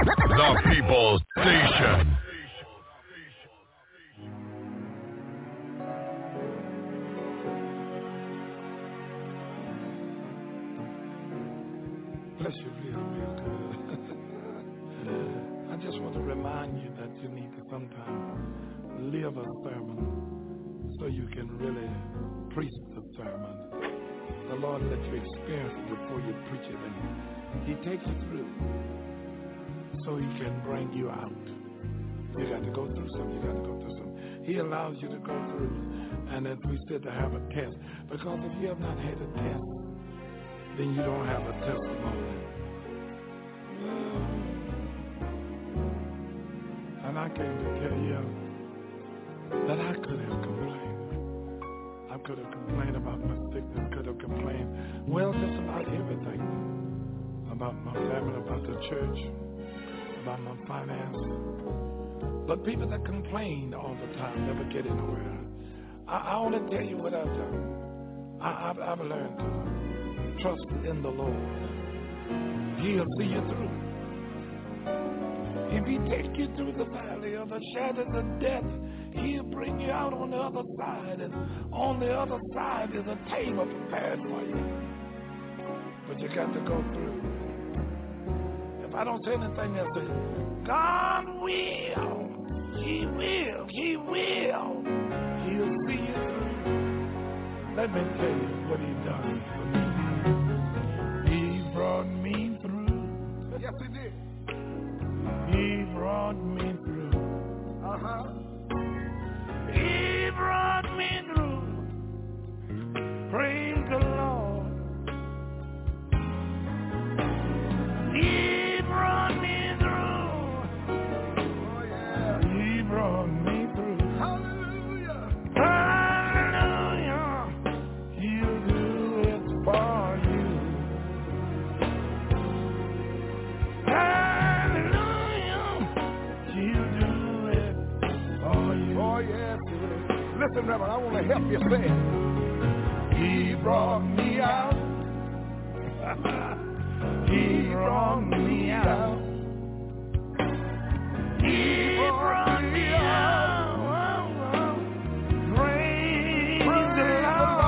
The People's Station. Bless you real good. I just want to remind you that you need to sometimes live a sermon so you can really preach the sermon. The Lord let you experience it before you preach it, and He takes you through so He can bring you out. You got to go through something. He allows you to go through, and as we said, to have a test. Because if you have not had a test, then you don't have a testimony. And I came to tell you that I could have complained. I could have complained about my sickness, could have complained, well, just about everything. About my family, about the church, about my finance. But people that complain all the time never get anywhere. I want to tell you what I've done. I've learned to trust in the Lord. He'll see you through. If He take you through the valley of the shadows of death, He'll bring you out on the other side. And on the other side is a table prepared for you. But you got to go through. If I don't say anything else, God will. He will. He will. He'll see you through. Let me tell you what He done for me. He brought me through. Yes, He did. He brought me through. He brought me through. Praise the Lord. He brought me through. Oh yeah. He brought me through. Hallelujah. Hallelujah. He'll do it for you. Listen, Reverend, I want to help you say it. He brought me out. He brought me out. He brought me out. Praise the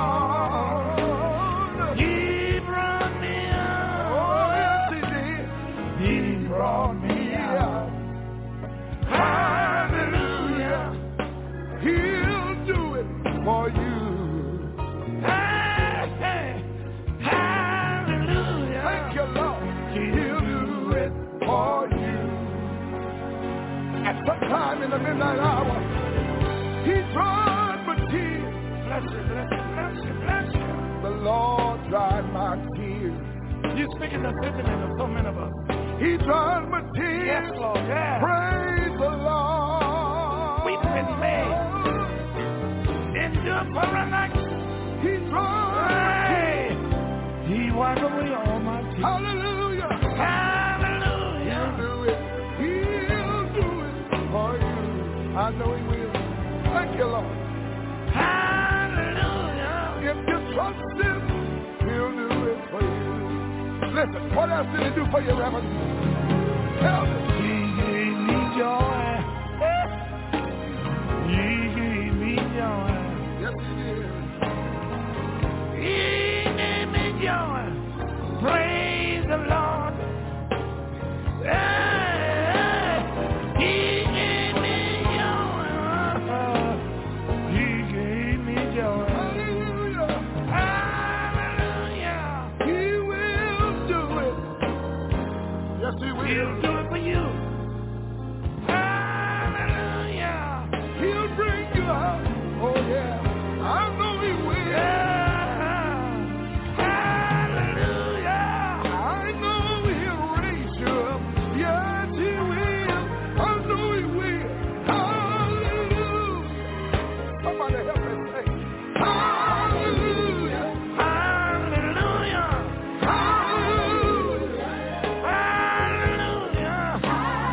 Lord. He brought me out. Oh, yes, He did. He brought me out. Hallelujah. He'll do it for you. Hey, hey, hallelujah. Thank you, Lord. He'll do it for you. At some time in the midnight hour, He dried my tears. Bless you, bless you, bless you, bless you. The Lord dried my tears. You're speaking the sentiment of so many of us. He dried my tears. Yes, Lord, yes. Praise the Lord. We've been made. Endure for a night. He dried. He wiped away all my tears. Hallelujah. Hallelujah. He'll do it. He'll do it for you. I know He will. Thank you, Lord. Hallelujah. If you trust Him, He'll do it for you. Listen, what else did He do for you, Reverend? Tell me. He gave me joy. He gave me joy. Yes, He did. He gave me joy. Praise the Lord. He gave me joy. He gave me joy. Hallelujah. Hallelujah. He will do it. Yes, He will. He'll do it for you. Hallelujah. He'll bring you out. Oh, yeah. I know He will. Hallelujah. I know He'll raise you up. Yes, He will. I know He will. Hallelujah. Somebody help me say, hallelujah. Hallelujah. Hallelujah. Hallelujah.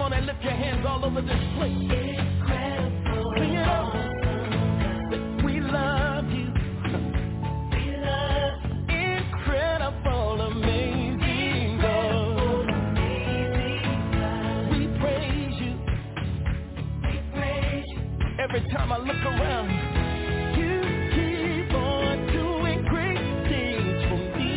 on and lift your hands all over this place. Incredible. Sing it up. We love you. We love you. Incredible, amazing God. We praise you. We praise you. Every time I look around, you keep on doing great things for me.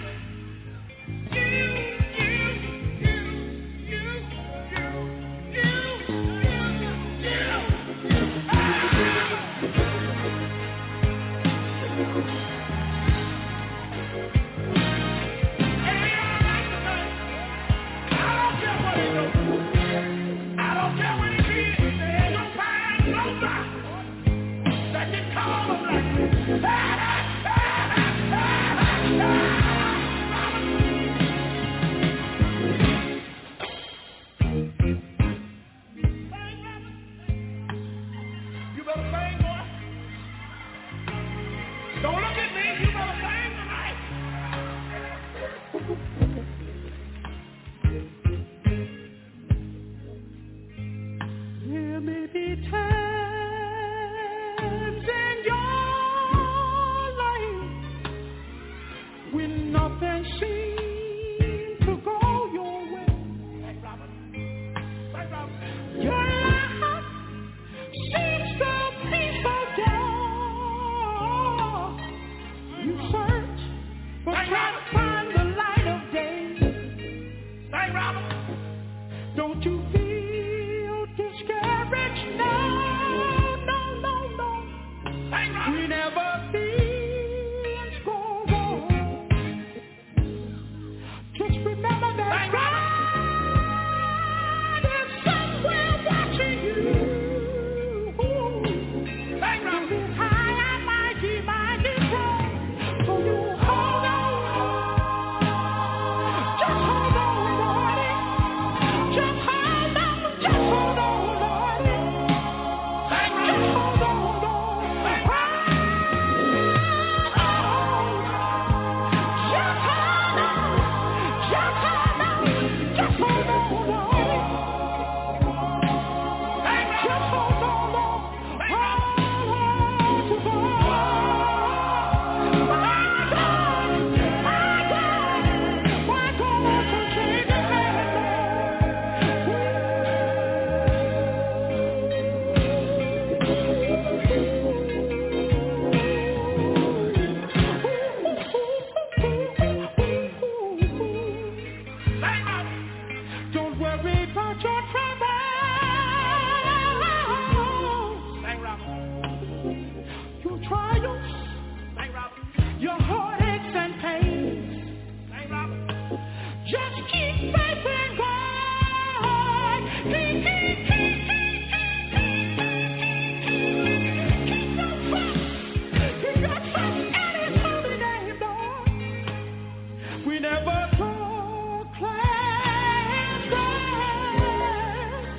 You may be times in your life when nothing seems to go your way. Your life seems to be so dark. You search but can't find the light of day. Don't you feel discouraged? No. Whenever things go wrong, just remember that God is somewhere watching you. He's high and mighty, mighty strong. So you hold on. Just hold on, Lord. Just hold on, Lord. Just hold on, Lord. Don't worry about your troubles, your trials, your heartaches and pains. Just keep faith in God. Keep your trust in His holy name, Lord. We never talk class.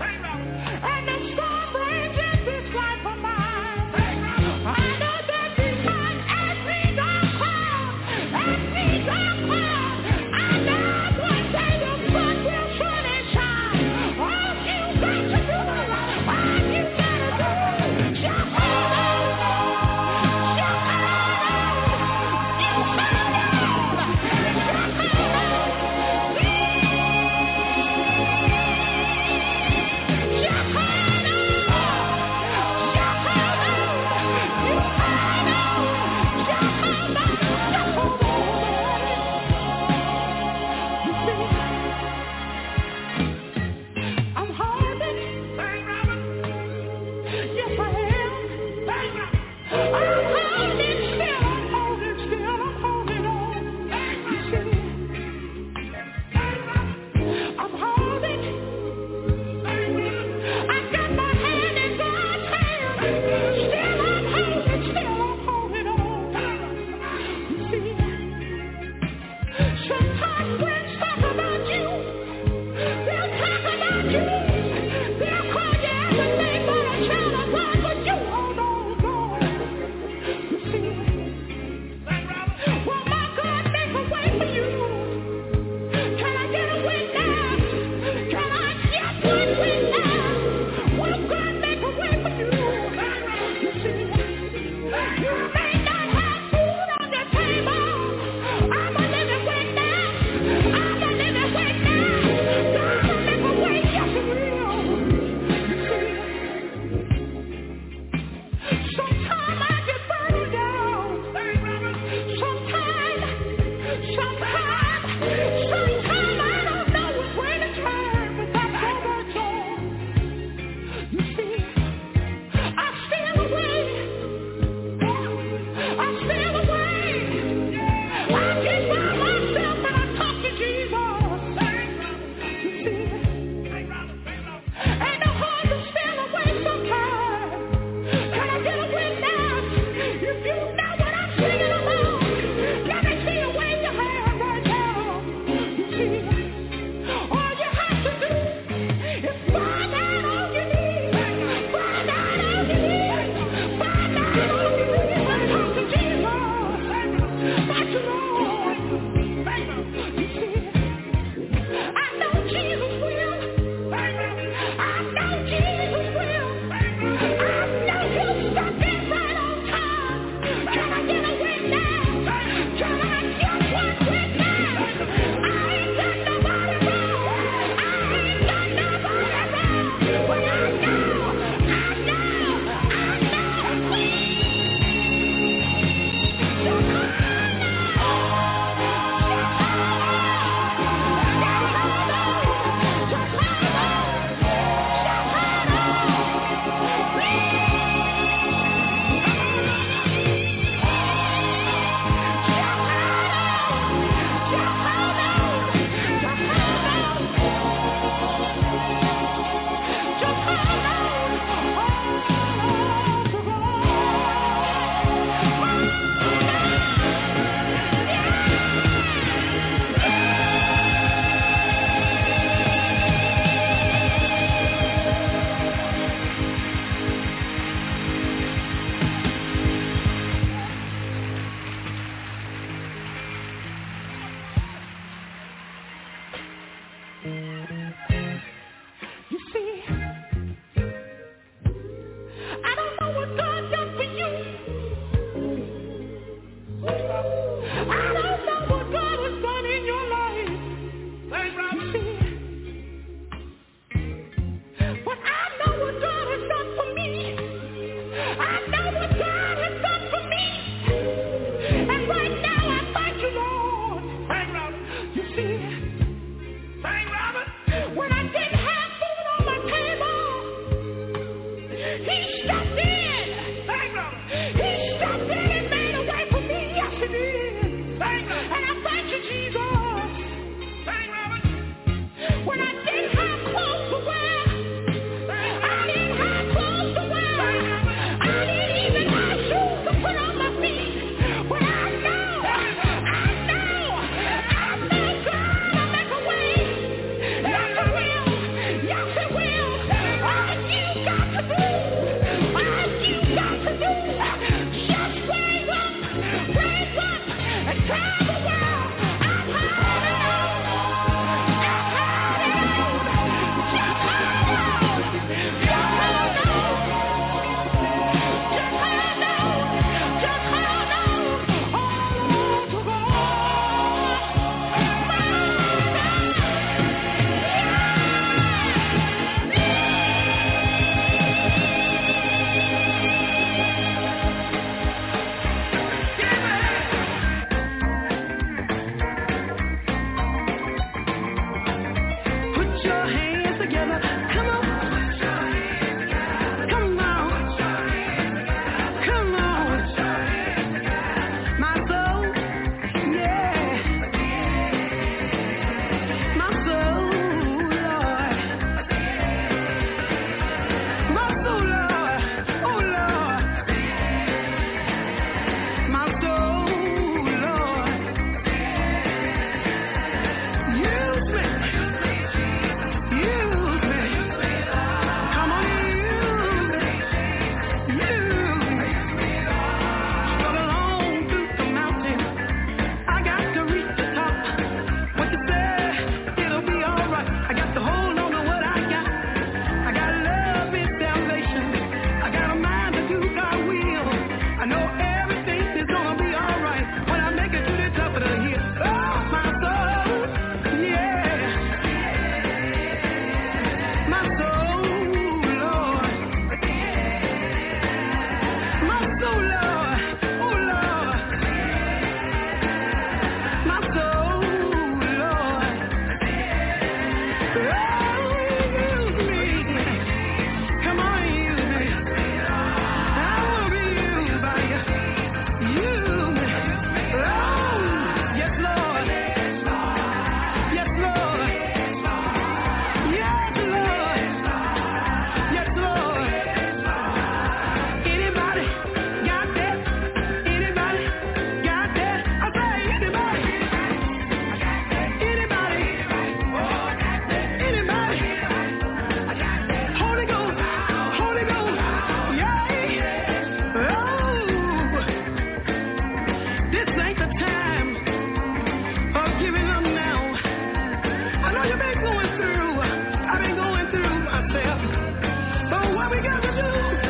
yourself. But what we got to do,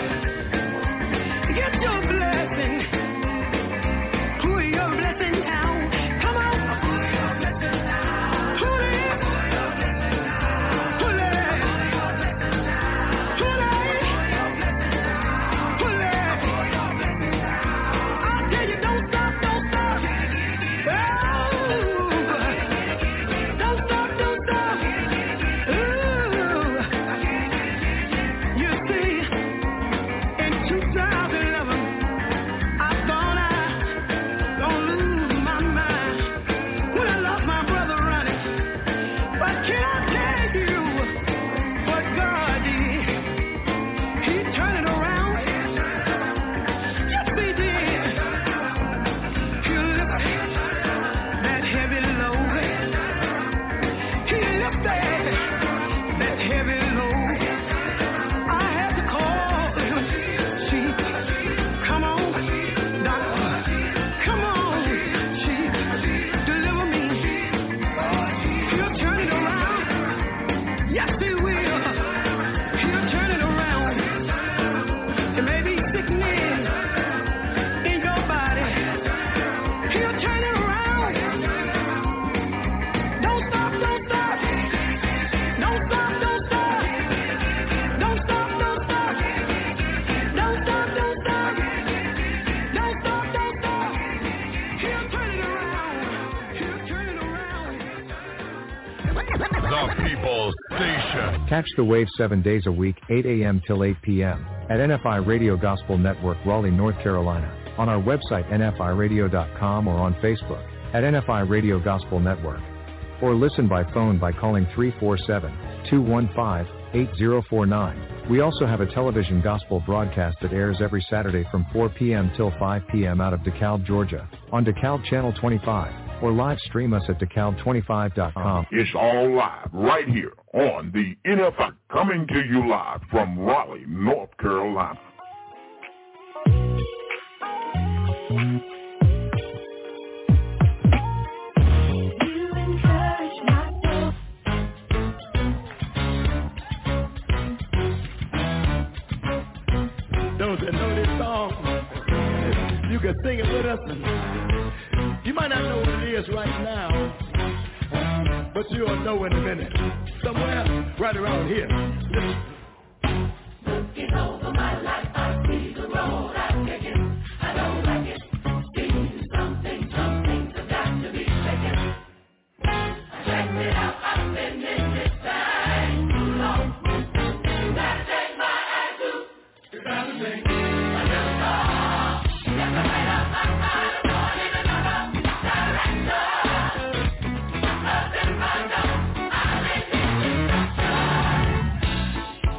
get your blessing. Pull your blessing out. Come on. Pull your blessing out. Pull it. Pull it. Pull it. Pull it. I tell you, don't stop, don't stop. Oh. Don't stop, don't stop. Ooh. You see, in 2011, I thought I gonna lose my mind when I lost my brother Ronnie. But can I tell you what God did? He turned it around. Yes, he did. He lifted that heavy load. He lifted that heavy load. I had to call him. Chief, come on, doctor. Come on, Chief, deliver me. He'll turn it around. Yes, he will. He'll turn it around. It may be sickness in your body. He'll turn it around. Don't stop, don't stop. Don't stop, don't stop. Don't stop, don't stop. Don't stop, don't stop. Don't stop, don't stop. He'll turn it around. He'll turn it around. The People's Station. Catch the wave 7 days a week, 8 a.m. till 8 p.m. at NFI Radio Gospel Network, Raleigh, North Carolina, on our website nfiradio.com or on Facebook at NFI Radio Gospel Network. Or listen by phone by calling 347-215-8049. We also have a television gospel broadcast that airs every Saturday from 4 p.m. till 5 p.m. out of DeKalb, Georgia, on DeKalb Channel 25, or live stream us at DeKalb25.com. It's all live right here on the NFI, coming to you live from Raleigh, North Carolina. Those that know this song, you can sing it with us. You might not know what it is right now, but you'll know in a minute. Somewhere right around here. Listen. Looking over my life, I see the road I've taken. I don't like it. Seems some things have got to be taken. I checked it out, I've been in this time too long. Gotta take my attitude. Gotta take my little song. Got to write up my mind, going in another direction. Nothing but no, I make it instruction.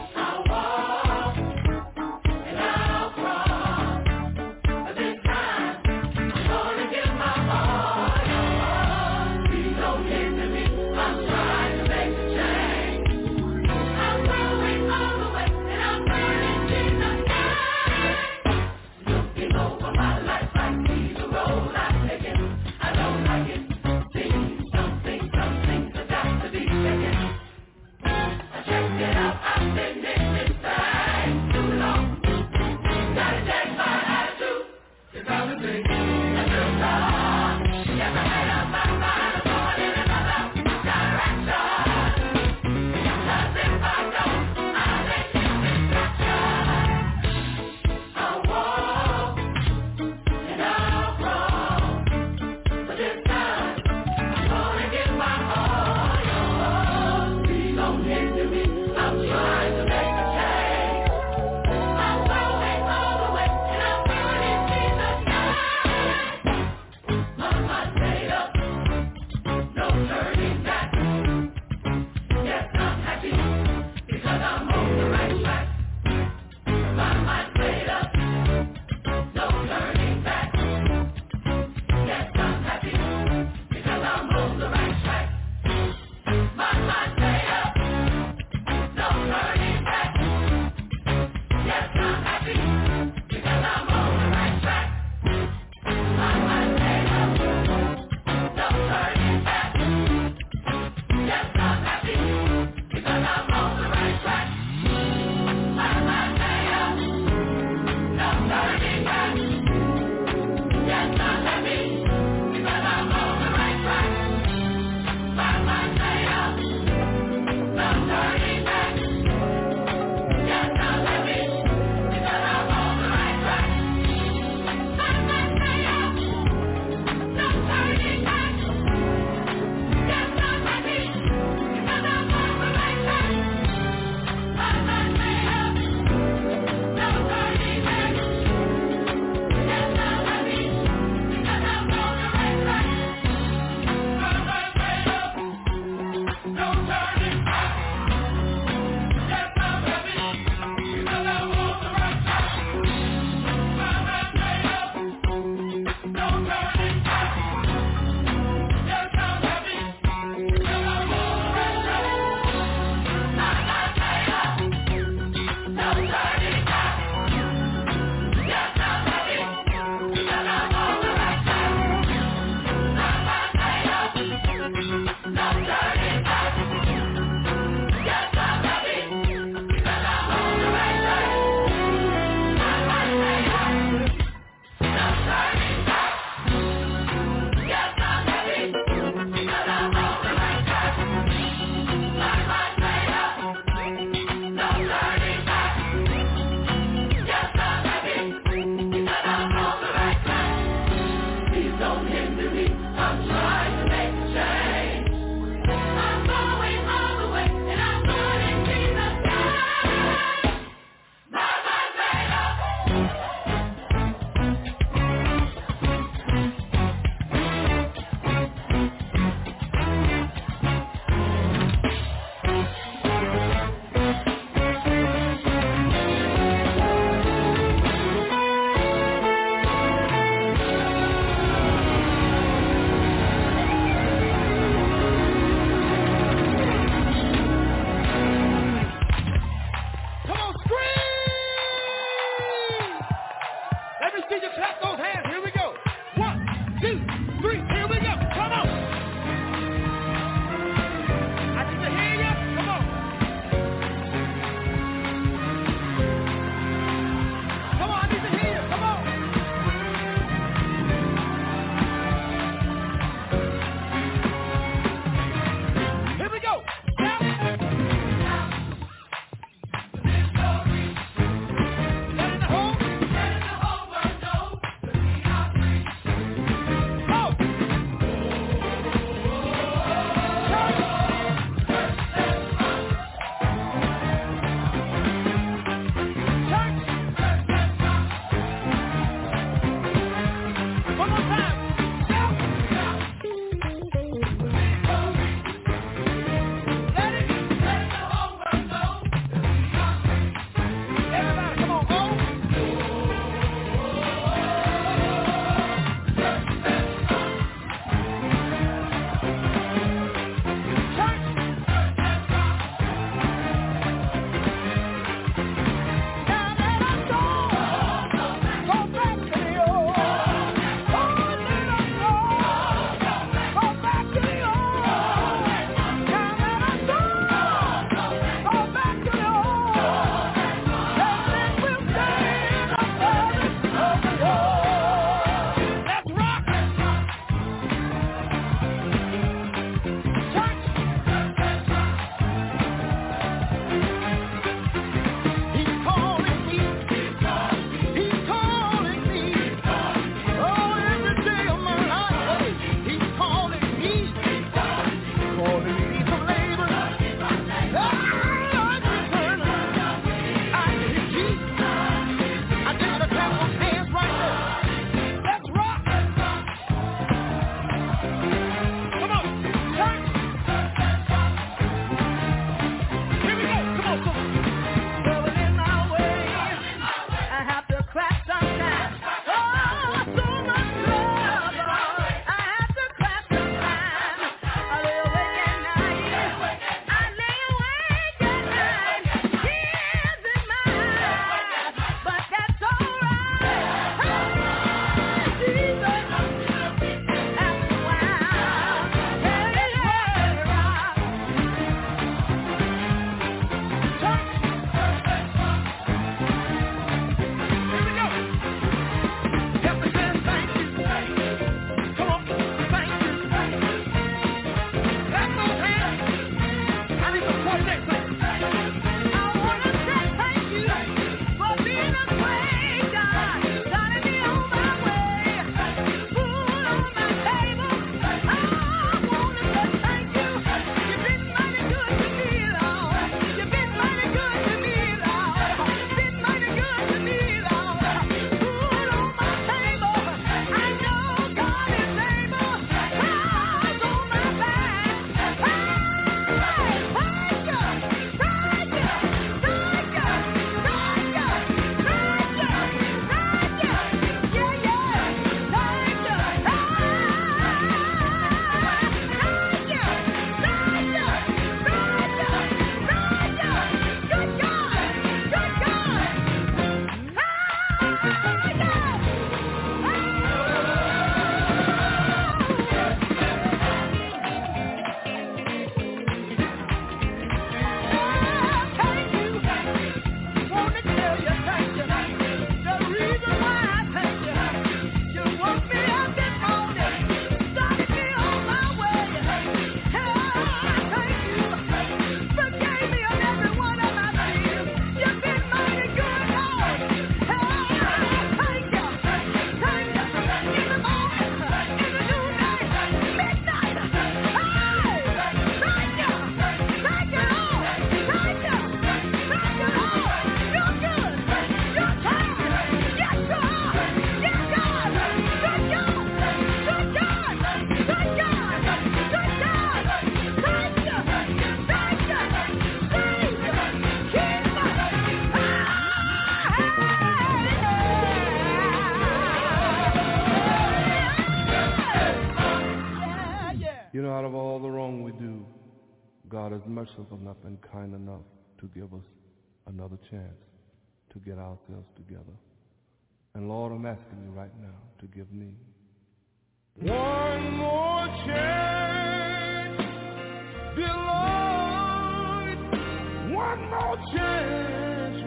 merciful enough and kind enough to give us another chance to get ourselves together. And Lord, I'm asking you right now to give me one more chance, dear Lord, one more chance,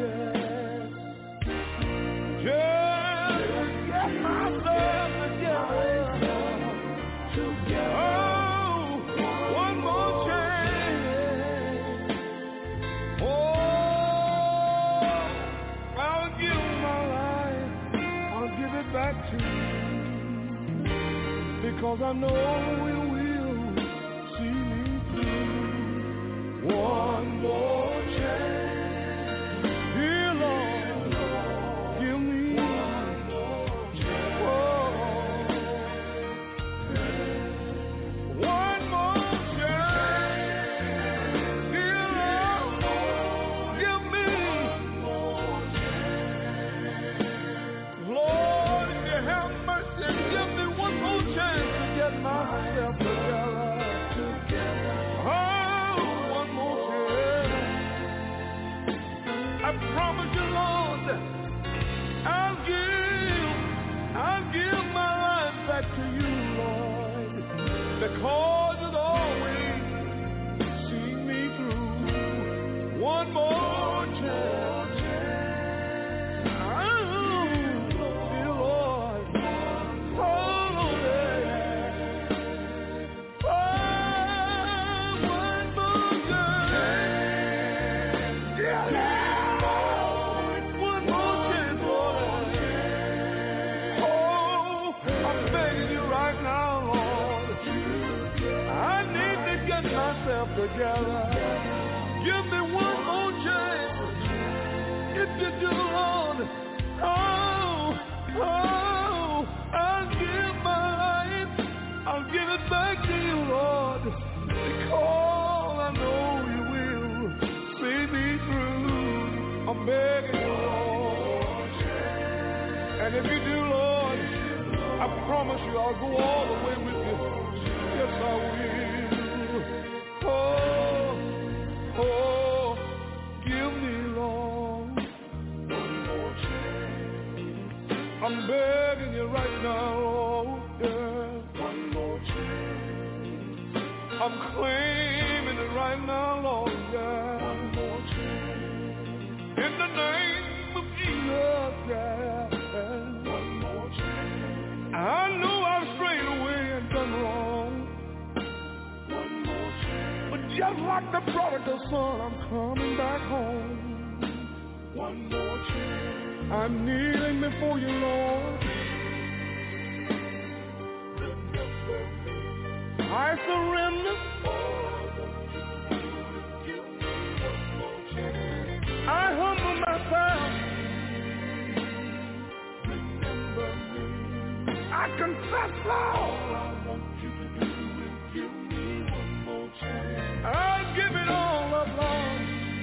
yes. Just get myself together. One more chance. Oh, I'll give my life, I'll give it back to you, because I know you will see me through. One more chance, dear Lord, give me one more chance. One more chance, dear Lord, give me one more chance. Lord, if you have mercy, give me one more chance to get myself together. Oh, one more chance. I promise you, Lord, I'll give my life back to you, Lord, because you'll always see me through. One more chance. Oh, dear Lord. Oh, yeah. Oh, one more chance. Dear Lord. One more chance, Lord. Oh, I'm begging you right now, Lord. I need to get myself together. Give me one more chance. If you do, Lord, I'll give my life. I'll give it back to you, Lord, because I know you will see me through. I'm begging you, Lord. And if you do, Lord, I promise you I'll go all the way with you. Yes, I will. Oh, give me, Lord, one more chance. I'm begging you right now, Lord, yeah. One more chance. I'm claiming it right now, Lord, yeah. One more chance. In the name of Jesus, yeah. One more chance. I know I've strayed away and done wrong. One more chance. But just like the prodigal son, I'm coming back home. One more chance. I'm kneeling before you, Lord. Remember me. I surrender. I humble myself. Remember me. I confess, Lord. All I want you to do is give me one more chance. I'll give it all up, Lord.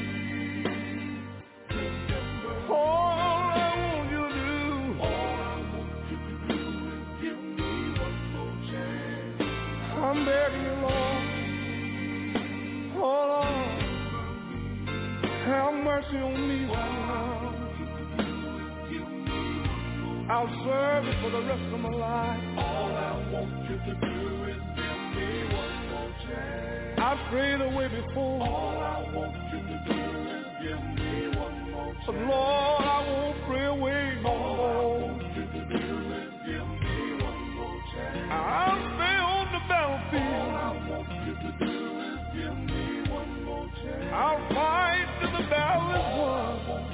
Remember. All I want you to do. All I want you to do is give me one more chance. I'm begging you, Lord. Oh, Lord. Have mercy on me right now. I'll serve you for the rest of my life. All I want you to do is give me one more chance. I've strayed away before. All I want you to do is give me one more chance. But Lord, I won't pray away no more. All I want you to do is give me one more chance. I'll stay on the battlefield. All I want you to do is give me one more chance. I'll fight till the battle is won.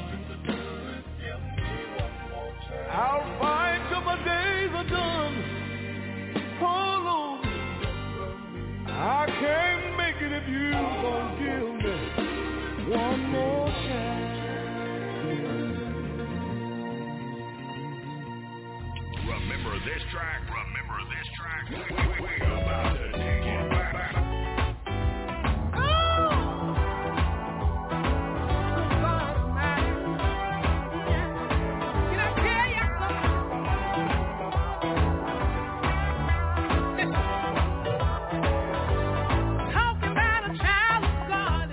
I'll fight till my days are done. Oh, Lord, I can't make it if you don't give me one more chance. Remember this track. We're about to take it back. Talking about a child of God.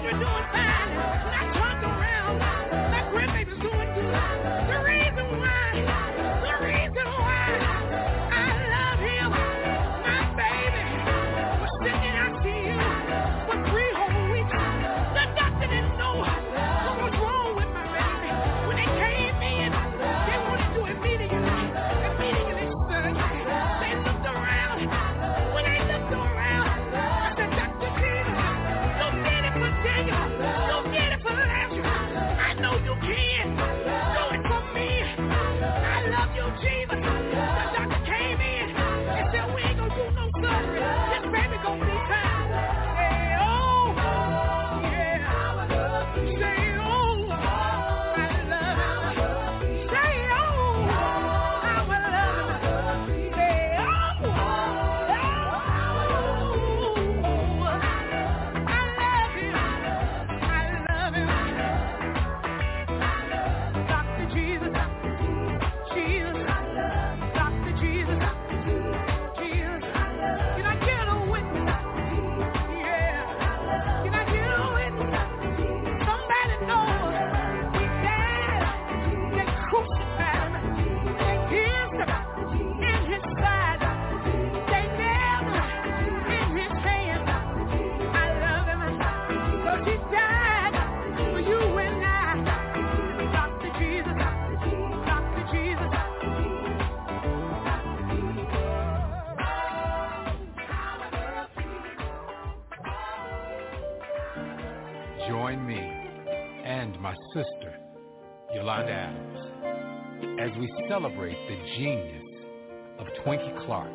Join me and my sister, Yolanda Adams, as we celebrate the genius of Twinkie Clark.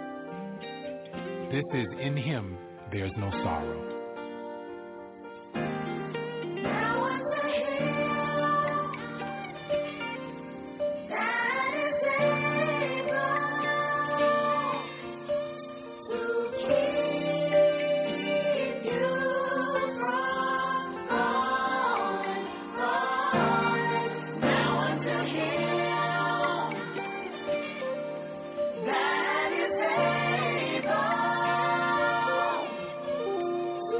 This is In Him There's No Sorrow. That is able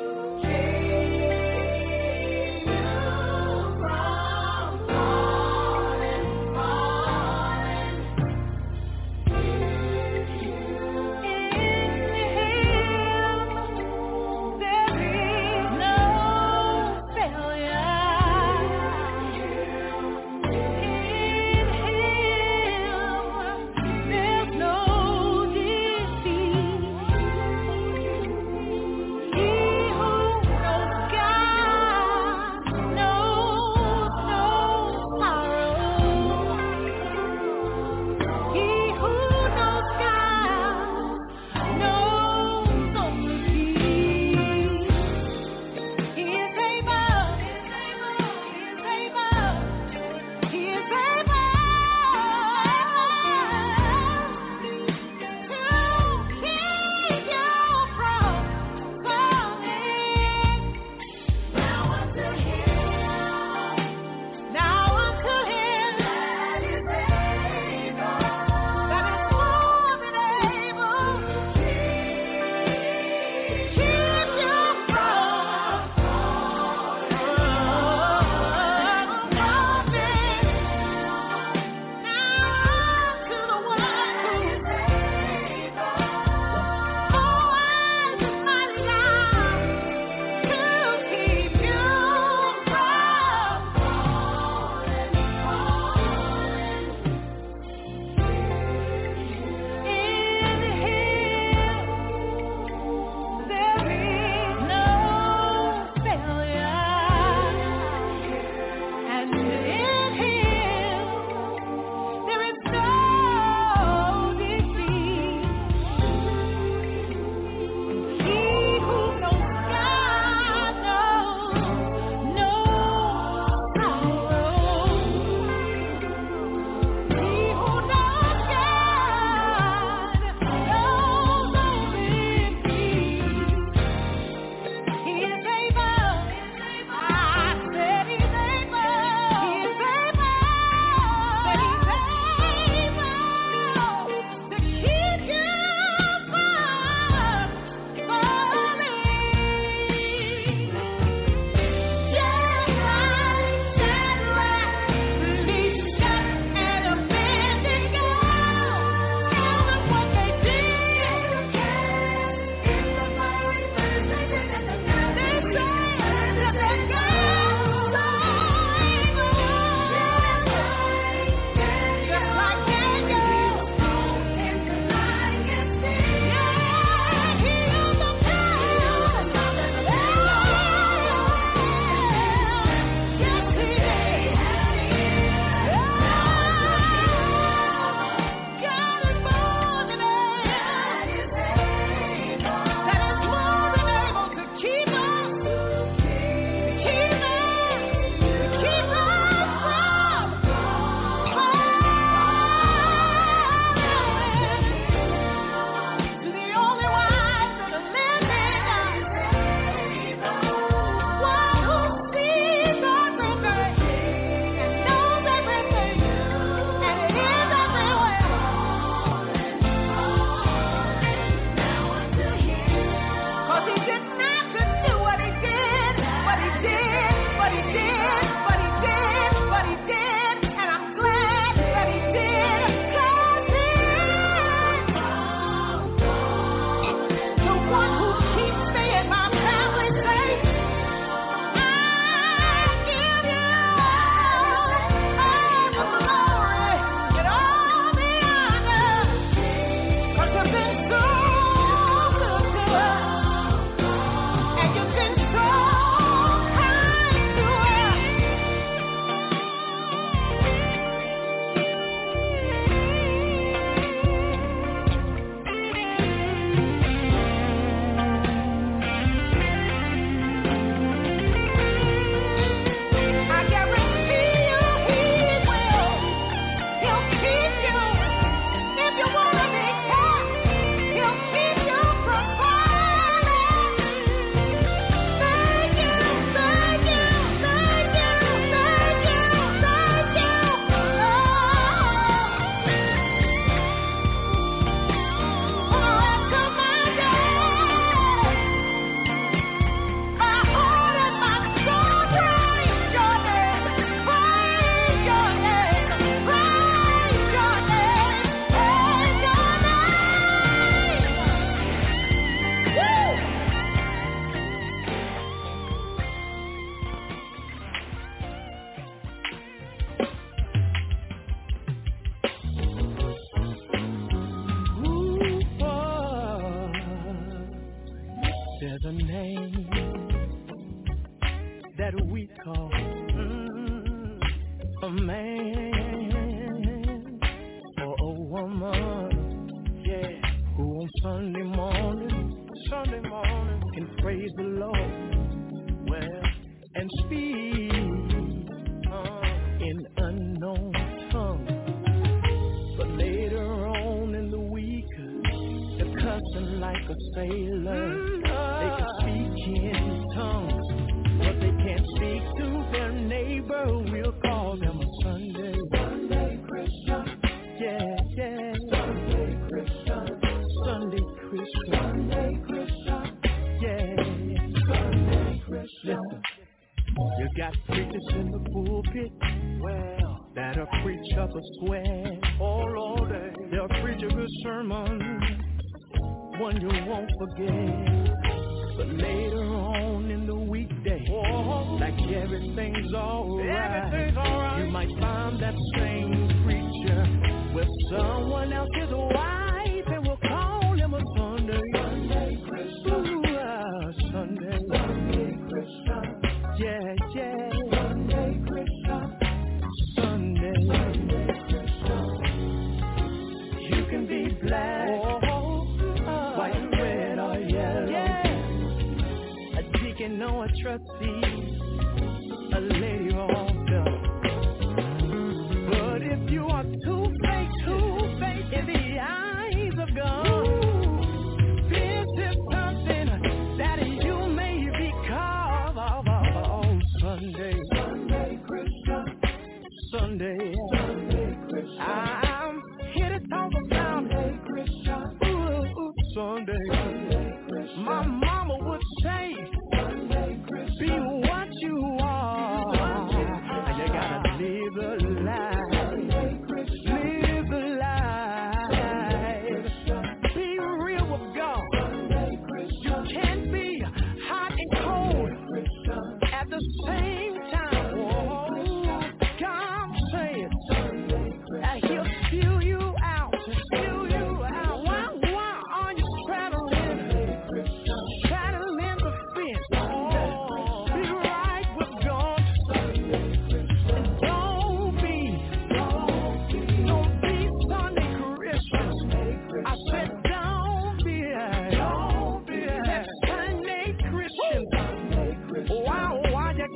that we call a man or a woman, yeah, who on Sunday morning can praise the Lord, well, and speak in unknown tongue. But later on in the week, they're cussing like a sailor. They can speak in tongues, but they can't speak to their neighbor. We'll call them a Sunday Christian. Yeah, yeah. Sunday Christian. Yeah, Sunday Christian. You got preachers in the pulpit, well, that'll preach up a square all day. They'll preach a good sermon, one you won't forget. But later on in the weekday, like everything's alright, you might find that same preacher with someone else's wife, and we'll call him a Sunday Christian. Sunday Christian. Yeah, yeah. Sunday Christian. Sunday Christian. You can be black, white, red, or yellow. Yeah. A deacon or a trustee, a lady or a girl. But if you are two-faced in the eyes of God, this is something that you may be called Sunday Christian. Sunday Christian. I'm here to talk about Sunday Christian. My mama would say, Sunday Christian, be what you are. You gotta live a life. Live a life. Be real with God. You can't be hot and cold at the same time. God said that He'll spew you out. Why are you straddling the fence? Be right with God. And don't be Sunday Christians. I said don't be that Sunday Christian. Why you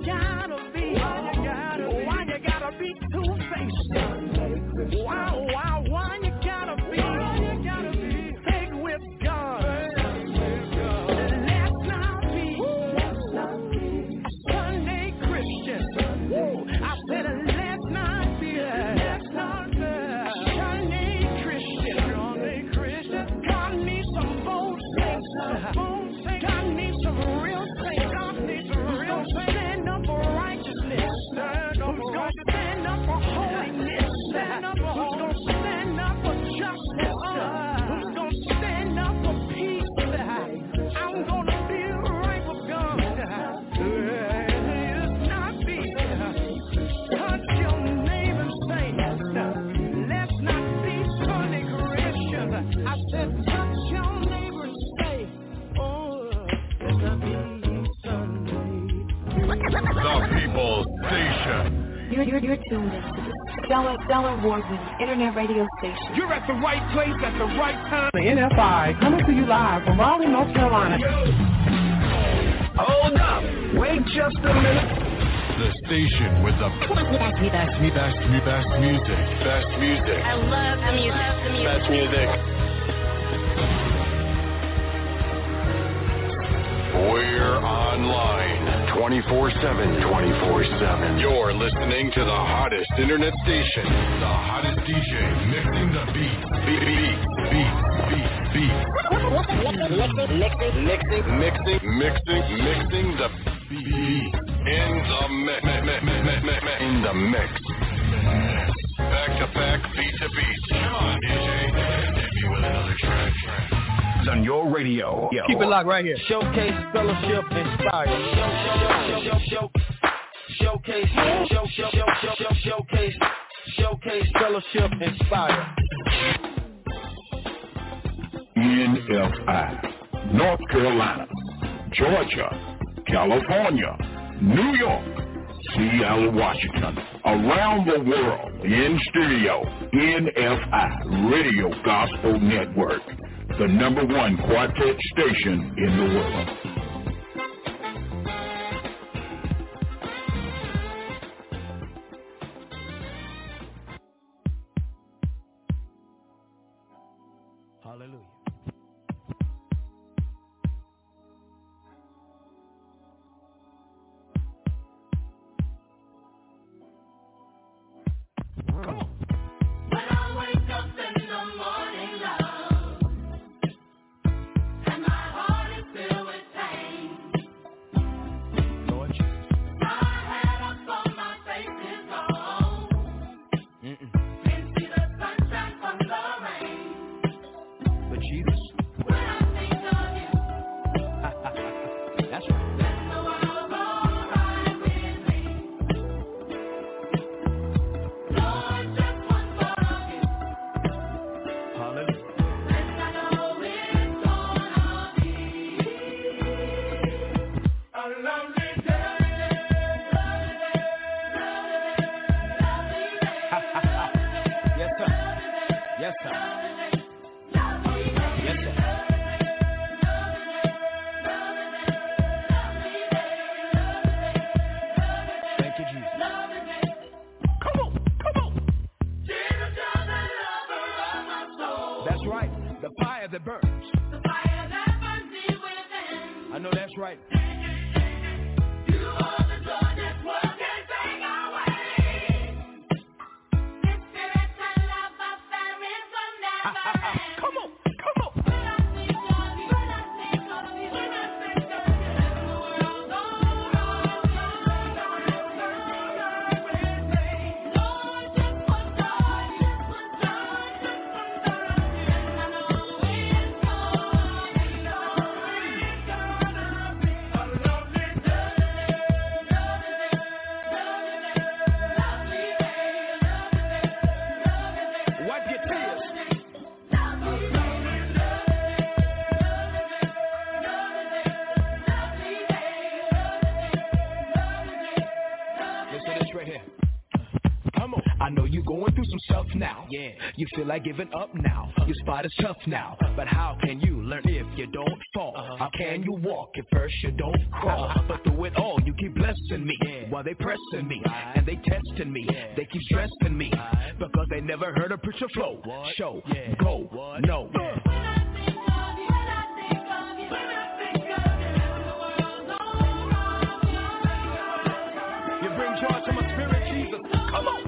gotta be two-faced? Why you gotta be fake with God? Let's not be a Sunday Christian. I said let's not be a Sunday Christian. God needs some bold saints. God needs some real saints. Stand up for righteousness. Who's gonna stand up for holiness? Who's gonna stand up for justice? Who's gonna stand up for peace? I'm gonna be right with God. It's not be. Touch your neighbor and say, let's not be Sunday Christians. I said, touch your neighbor and say, let's not be Sunday. The People's Station. You're tuned in to the stellar award-winning internet radio station. You're at the right place at the right time. The NFI coming to you live from Raleigh, North Carolina. Hold up. Wait just a minute. The station with the best music. I love the music. Best music. We're online 24/7. You're listening to the hottest internet station. The hottest DJ mixing the beats. Mixing the beat. In the mix. Back to back, beat to beat. Come on, DJ. Hit me with another track. On your radio. Keep it locked right here. Showcase, fellowship, inspire. Showcase, fellowship, inspire. NFI, North Carolina, Georgia, California, New York, Seattle, Washington, around the world, in studio, NFI Radio Gospel Network, the #1 quartet station in the world. Hallelujah. You feel like giving up now. Your spot is tough now. But how can you learn if you don't fall? How can you walk if first you don't crawl? But through it all, you keep blessing me while they pressing me and they testing me. They keep stressing me because they never heard a preacher flow. Show, go, no. You bring joy to my spirit, Jesus. Come on.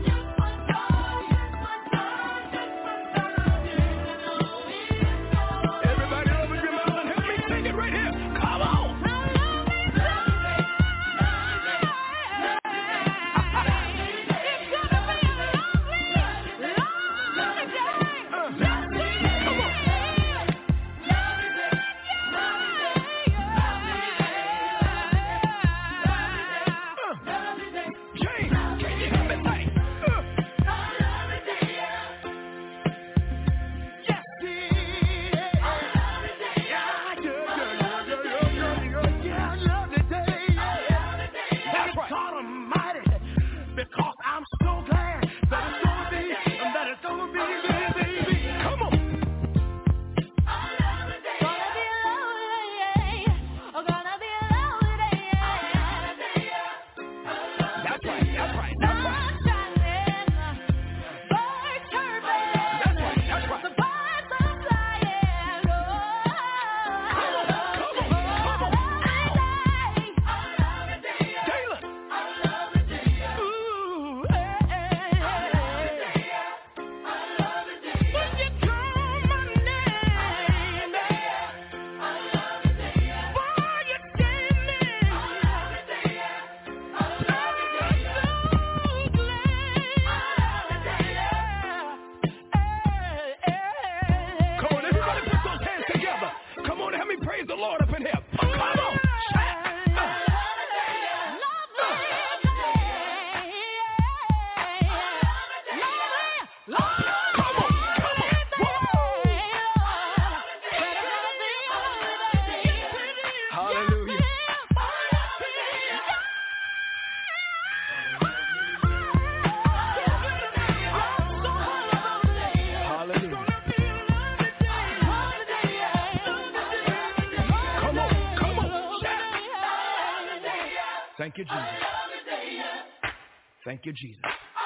you, Jesus. Thank you, Jesus.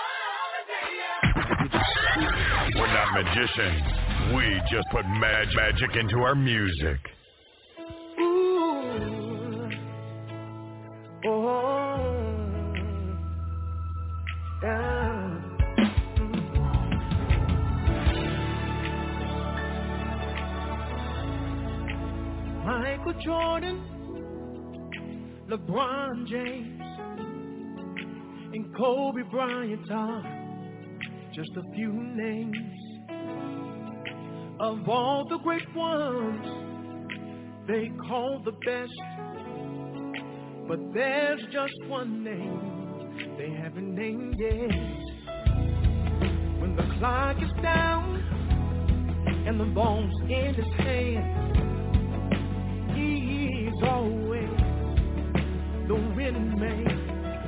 We're not magicians. We just put magic into our music. Ooh. Oh. Yeah. Michael Jordan, LeBron James, and Kobe Bryant are just a few names of all the great ones they call the best. But there's just one name they haven't named yet. When the clock is down and the ball's in his hand, he's always the winning man.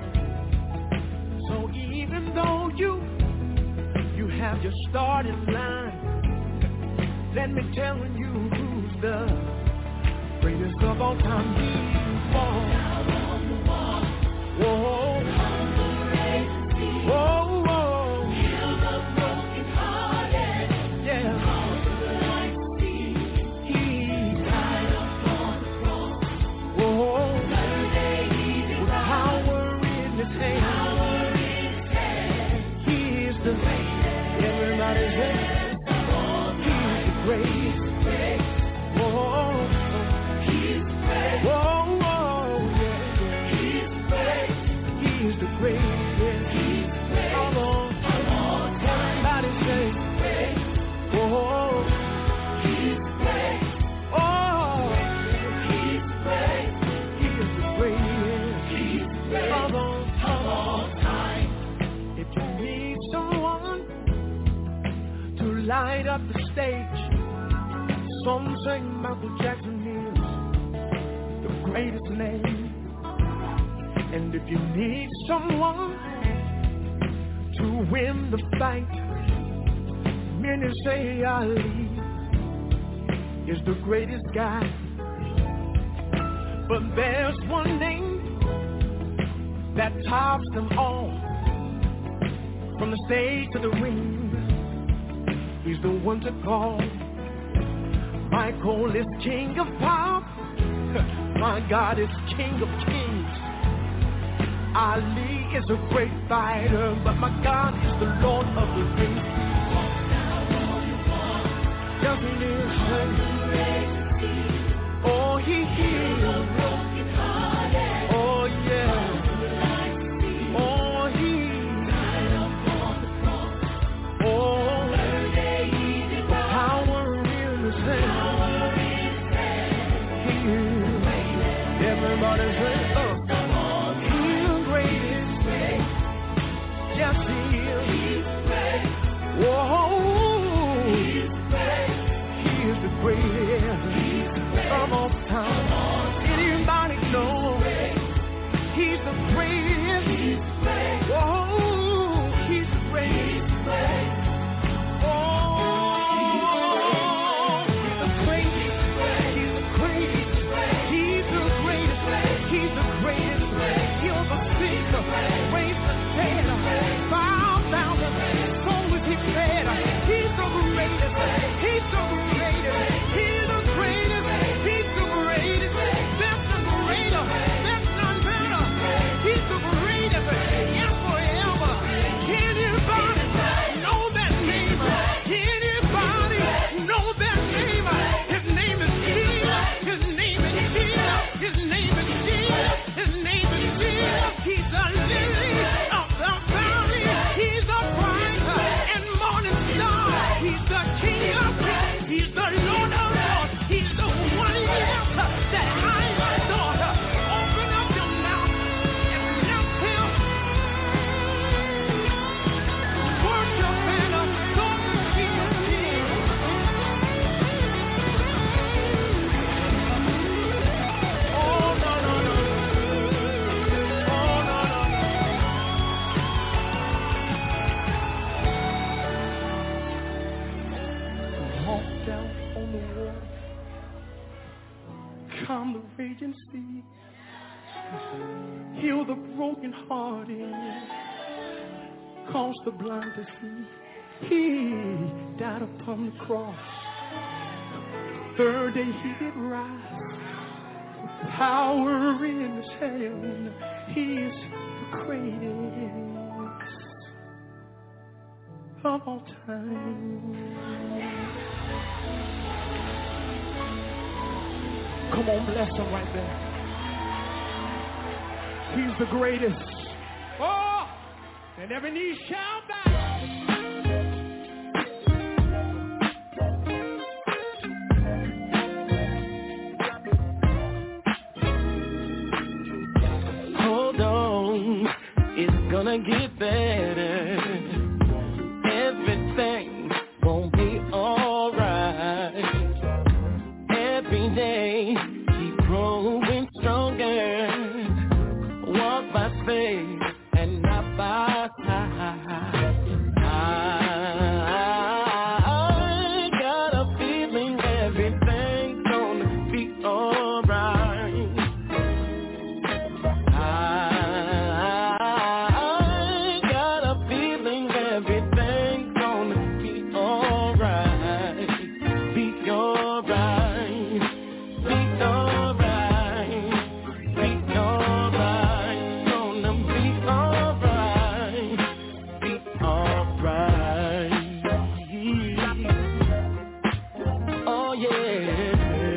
So even though you have your starting line, let me tell you who's the greatest of all time. He's born. Whoa, whoa, whoa. Heal the broken hearted. Yeah. He died upon the cross. Whoa. With power in his hand. He is the everybody's head. He's the greatest. Whoa. He's great. Whoa, whoa, yeah. He's great. He's the greatest. He's great. Come on. Everybody say, great. Whoa. He's great. Oh. He's great. He is the greatest. He's great. Come on. Time. If you need someone to light up the stage, some say Michael Jackson is the greatest name. And if you need someone to win the fight, many say Ali is the greatest guy. But there's one name that tops them all. From the stage to the ring, he's the one to call. Michael is king of pop. My God is king of kings. Ali is a great fighter, but my God is the Lord of the rings. Yes, he is. Oh, he heals. Oh, yeah. Oh, he. Oh, the power in his hand. He is. Everybody say, oh. He's the greatest. Yes, he is. Whoa. He is the greatest. brokenhearted, caused the blind to see. He died upon the cross. Third day he did rise. Power in his hand. He is the greatest of all time. Come on, bless him right there. He's the greatest. Oh, and every knee shall bow. Hold on, it's gonna get better. Everything won't be alright. Every day keep growing stronger. Walk by faith and not by sight. I got a feeling everything's gonna be alright. I got a feeling everything's gonna be alright. Be alright. Be alright. Be alright. Gonna be alright. Be alright. Oh yeah.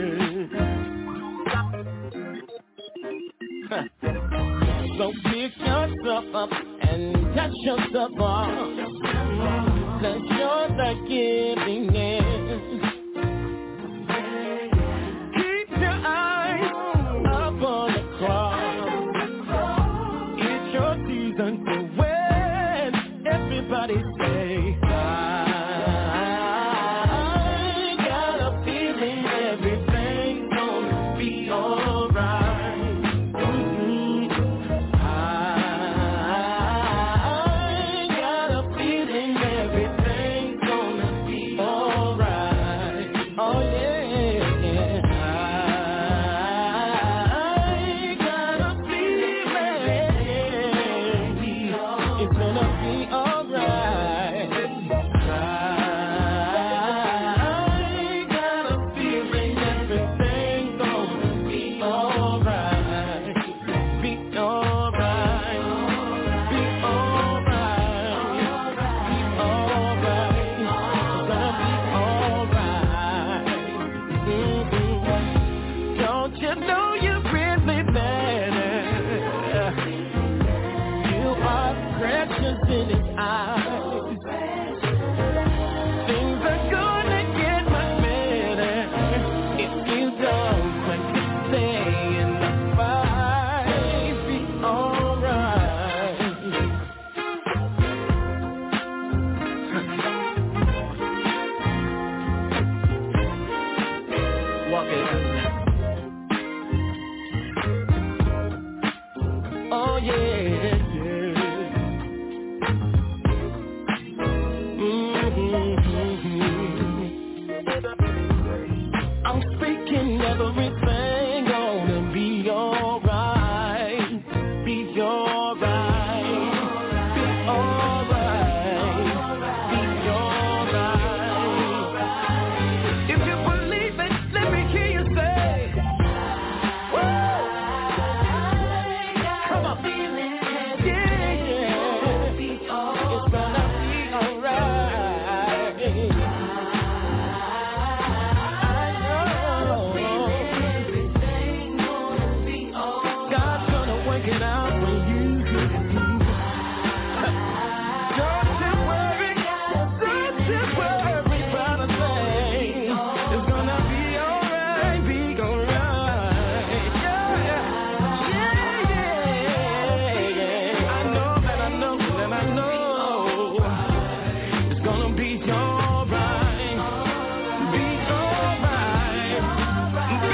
So pick yourself up and touch yourself off. Cause you're the giving in. Keep your eyes up on the cross. It's your season to win. Everybody say, I got a feeling everything's gonna be alright. I got a feeling everything's gonna be alright. Oh yeah. I got a feeling it's gonna be alright. I got a feeling everything's gonna be alright. Be alright. Be alright. Be alright. It's gonna be alright. Don't you know you're really better? You are precious in his eyes. Things are gonna get much better if you don't quit staying the fight. Be alright. Walk it out. Oh yeah. I'm speaking everything gonna be alright. Be alright. Be alright. Be alright. If you believe it, let me hear you say, woo! Come on. Yeah. It's gonna be alright. God's gonna work it out for you. Don't you worry about a thing. It's gonna be alright, be alright. Yeah. I know that I know that I know. It's gonna be alright. Be alright. Be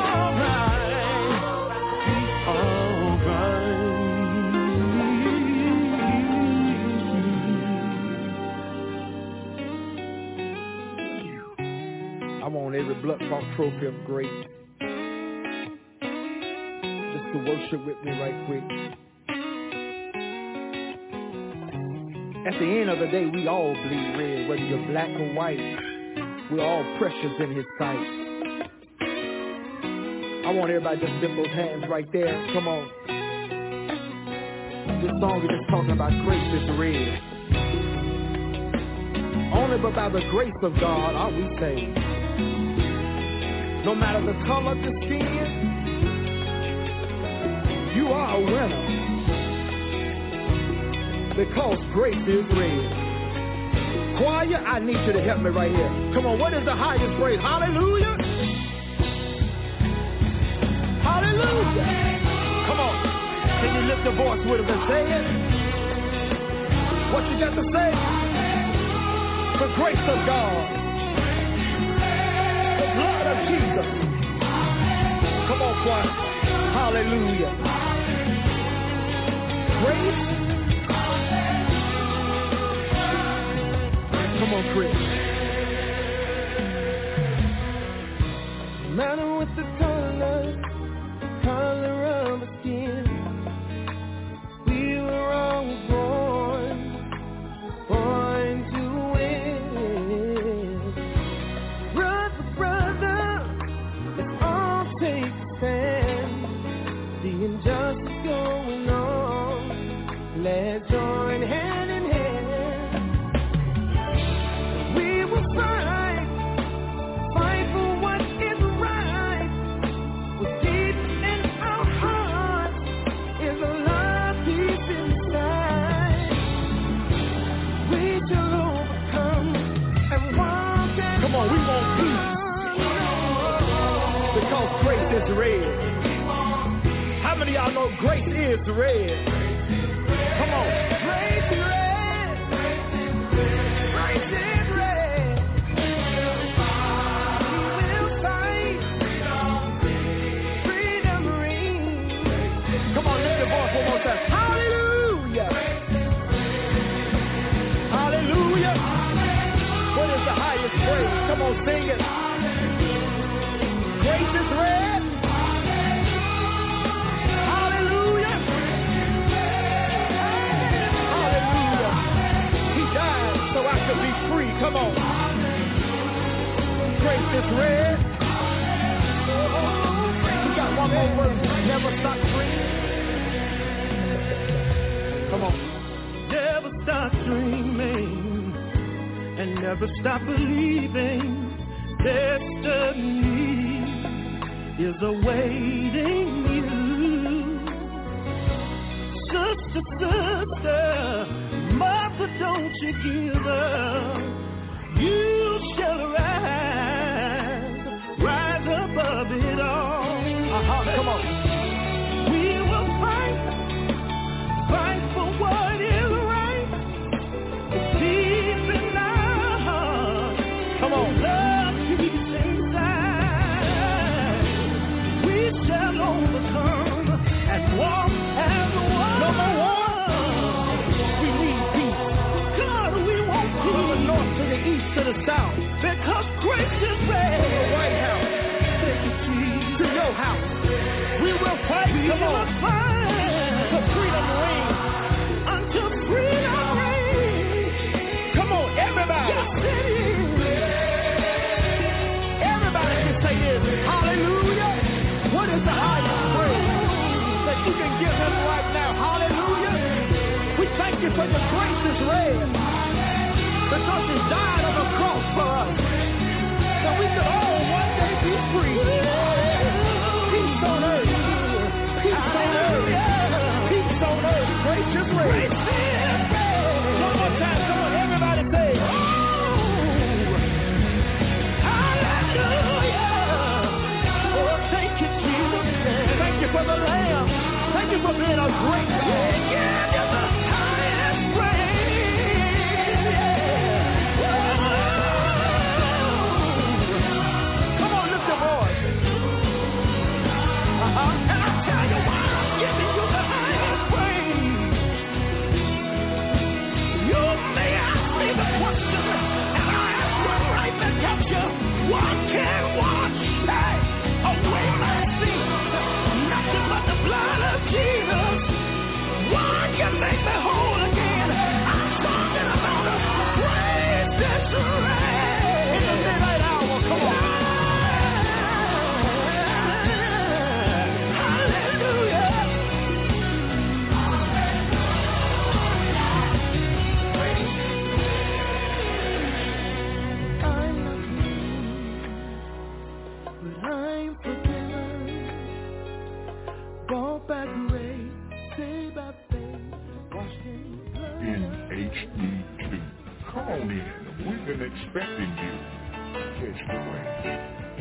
alright. I want every blood funk trophy of great just to worship with me right quick. At the end of the day, we all bleed red, whether you're black or white. We're all precious in his sight. I want everybody to just lift those hands right there. Come on. This song is just talking about grace is red. Only but by the grace of God are we saved. No matter the color of your skin, you are a winner. Because grace is red. Choir, I need you to help me right here. Come on, what is the highest praise? Hallelujah. Hallelujah. Come on. Can you lift your voice with us and say it? What you got to say? The grace of God. The blood of Jesus. Come on, choir. Hallelujah. Grace. Come on, Chris. No matter what the color of the skin, we were all born to win. Brother, let's all take a stand. The injustice going on, let's join hand in hand. Fight for what is right. What's deep in our hearts is a love deep inside. We shall overcome and walk and come on, we want peace. Because grace is red. How many of y'all know grace is red? Come on. Grace is red. Grace is red. Hallelujah. Hallelujah. What is the highest praise? Come on, sing it. Grace is red. Hallelujah. Hallelujah. He died so I could be free. Come on. Grace is red. We got one more verse. Never stop dreaming. Come on. Never stop dreaming and never stop believing. Destiny is awaiting you. Sister, mother, don't you give up. You shall rise above it all. Come on. We will fight for what is right. Deep in our hearts. Come on. Love peace inside. We shall overcome and walk as one. Number one. We need peace. God, we want peace. From the north to the east to the south. Because grace is red. To the White House. To your house. We will fight. Come on. For freedom reigns. Until freedom reigns. Come on, everybody. Everybody can say this. Hallelujah. What is the highest praise that you can give him right now? Hallelujah. We thank you for your grace is red. Because he died on the cross for us. So we could all one day be free. Peace on earth. Peace on earth. Peace on earth. Grace is red. One more time. Come on, everybody say, oh, hallelujah. Oh, thank you, Jesus. Thank you for the Lamb. Thank you for being a great God. Yeah, you're the highest praise. Come on, lift your voice. And I tell you why I'm giving you the highest praise. You may ask me the question, and I ask you right back at you. What can wash away my sins? Nothing but the blood of Jesus. Why you make me whole again? I'm sorry. in HD2. Come on in. We've been expecting you. Catch the wave.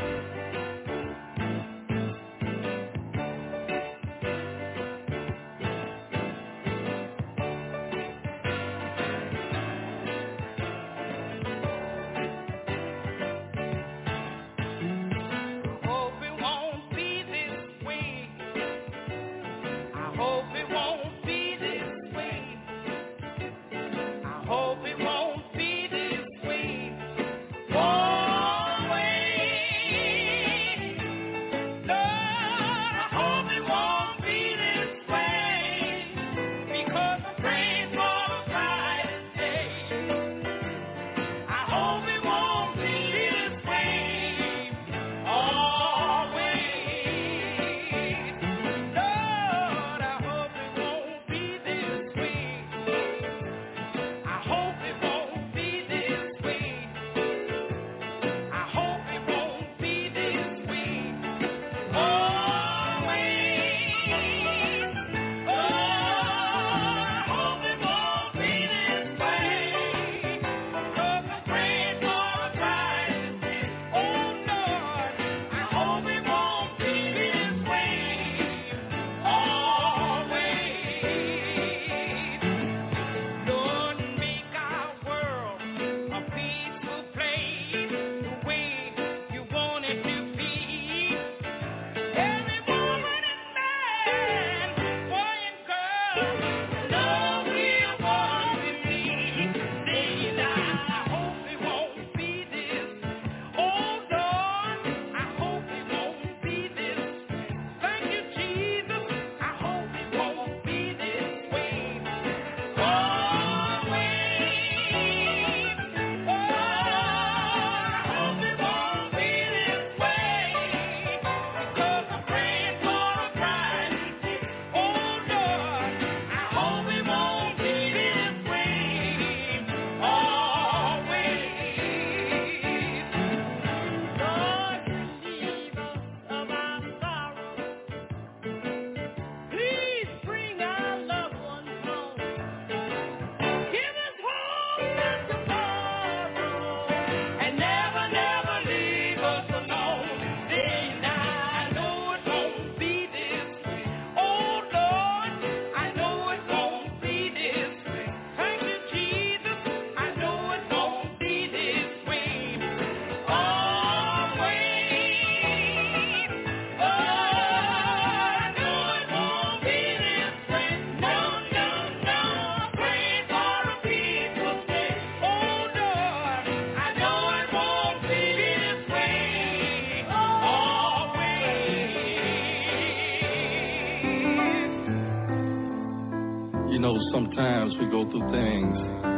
Sometimes we go through things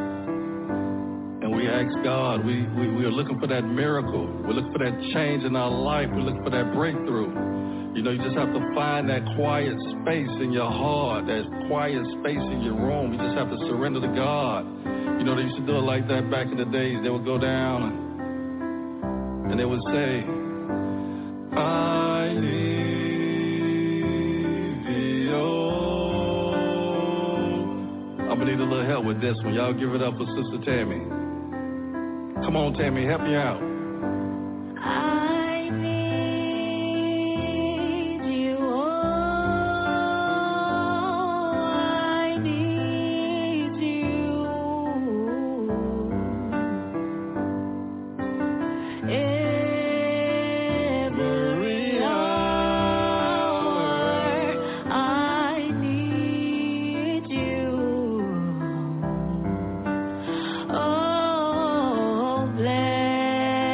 and we ask God, we are looking for that miracle. We're looking for that change in our life. We're looking for that breakthrough. You know, you just have to find that quiet space in your heart, that quiet space in your room. You just have to surrender to God. You know, they used to do it like that back in the days. They would go down and they would say, I need you. I'm going to need a little help with this one. Y'all give it up for Sister Tammy. Come on, Tammy, help me out. I need you. Oh, I need you. Every hour I need you. Oh, bless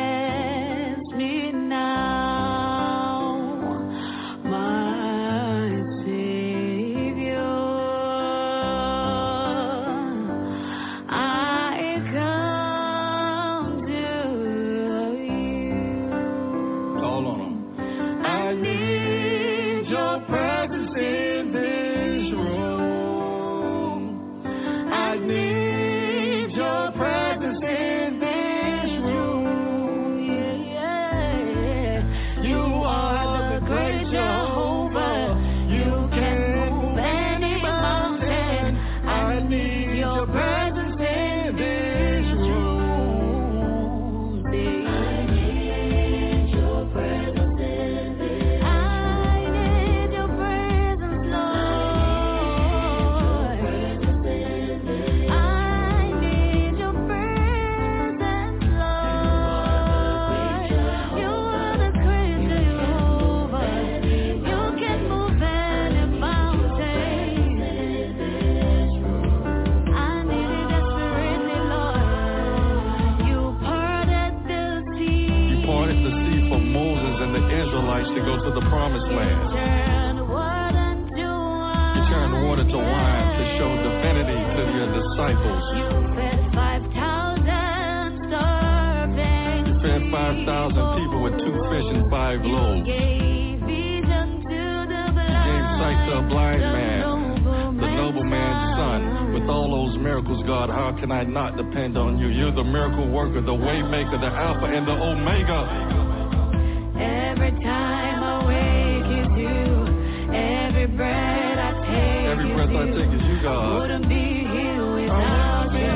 disciples. You fed 5,000 starving. You fed 5,000 people with 2 fish and 5 loaves. You gave vision to the blind. You gave sight to a blind man, the nobleman's son. With all those miracles, God, how can I not depend on you? You're the miracle worker, the way maker, the Alpha and the Omega. Every time I wake is you. Every breath I take Every breath I take is you, God. Wouldn't be here without you.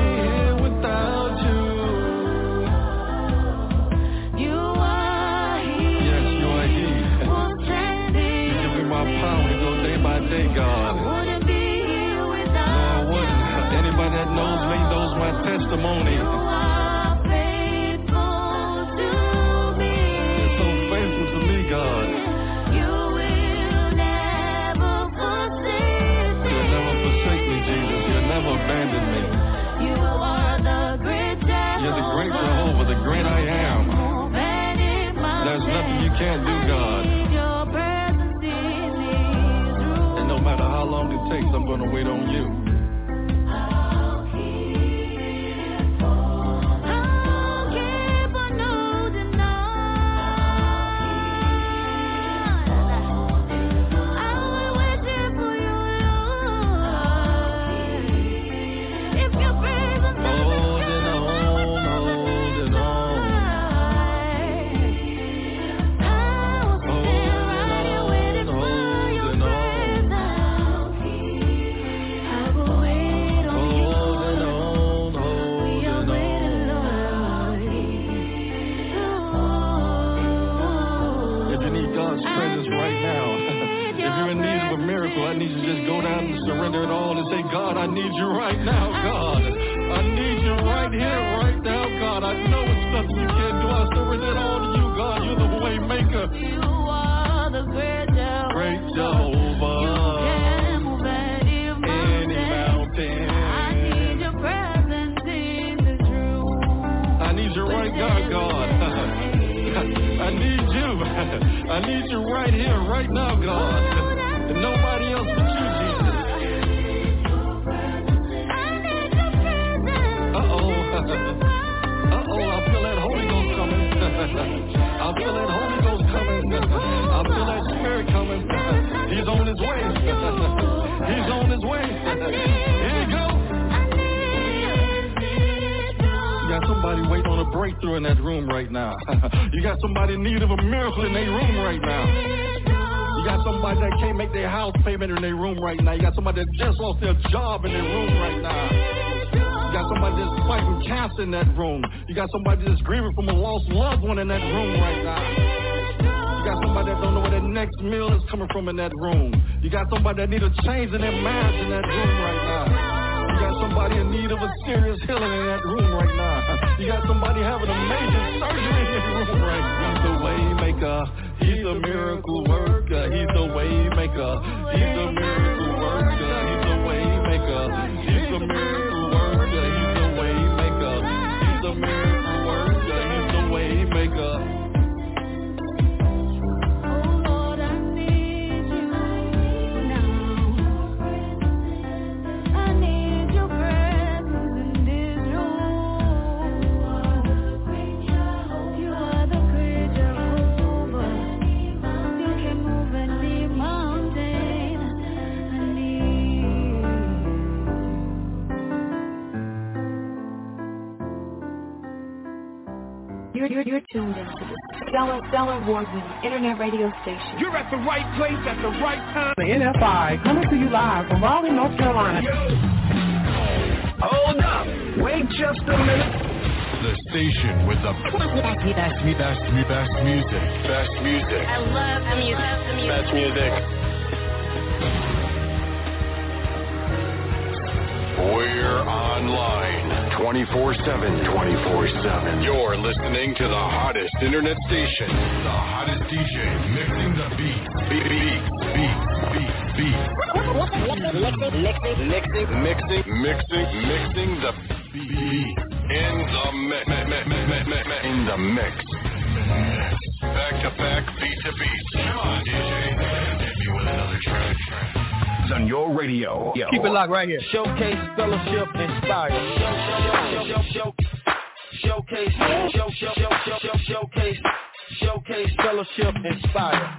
You are He. Yes, you are He. You give me my power to go day by day, God. Wouldn't be here without no, I wouldn't. Anybody that knows me knows my testimony. you. Are faithful to me. You're so faithful to me, God. You will never forsake me. You'll never forsake me, Jesus. You'll never abandon me. You are the great Jehovah. You're the great Jehovah, the great I am. There's nothing you can't do, God. And no matter how long it takes, I'm going to wait on you. I need you to just go down and surrender it all and say, God, I need you right now, God. I need you right here, right now, God. I know it's nothing you can't do. I surrender it all to you, God. You're the way maker. You are the great Jehovah. Great Jehovah. You can move any mountain. I need your presence in this room. I need you right now, God. I need you. I need you right here, right now, God. And nobody else but you, Jesus. I feel that Holy Ghost coming. I feel that Holy Ghost coming. I feel that Spirit coming. He's on his way. He's on his way. Here you go. You got somebody waiting on a breakthrough in that room right now. You got somebody in need of a miracle in their room right now. You got somebody that can't make their house payment in their room right now. You got somebody that just lost their job in their room right now. You got somebody that's fighting cancer in that room. You got somebody that's grieving from a lost loved one in that room right now. You got somebody that don't know where their next meal is coming from in that room. You got somebody that need a change in their marriage in that room right now. You got somebody in need of a serious healing in that room right now. You got somebody having a major surgery in that room right now. He's the way maker. He's a miracle worker. He's the way maker. He's a miracle worker. He's the way maker. He's a miracle worker. He's the way maker. He's a miracle worker. He's the way maker. You're tuned into the Stellar Award-winning internet radio station. You're at the right place at the right time. The NFI coming to you live from Raleigh, North Carolina. Hold up. Wait just a minute. The station with the best music. Best music. I love the music. Best music. We're online 24/7. You're listening to the hottest internet station. The hottest DJ mixing the beats. Beats. Mixing the beat. In the mix. Back to back, beat to beat. Come on, DJ. Hit me with another track. beats on your radio. Keep it locked right here. Showcase, fellowship, inspire. Showcase, fellowship, inspire.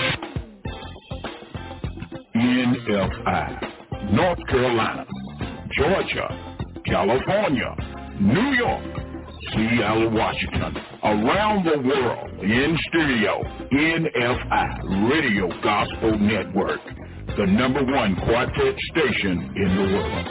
NFI, North Carolina, Georgia, California, New York, Seattle, Washington, around the world, in stereo, NFI, Radio Gospel Network, the #1 quartet station in the world.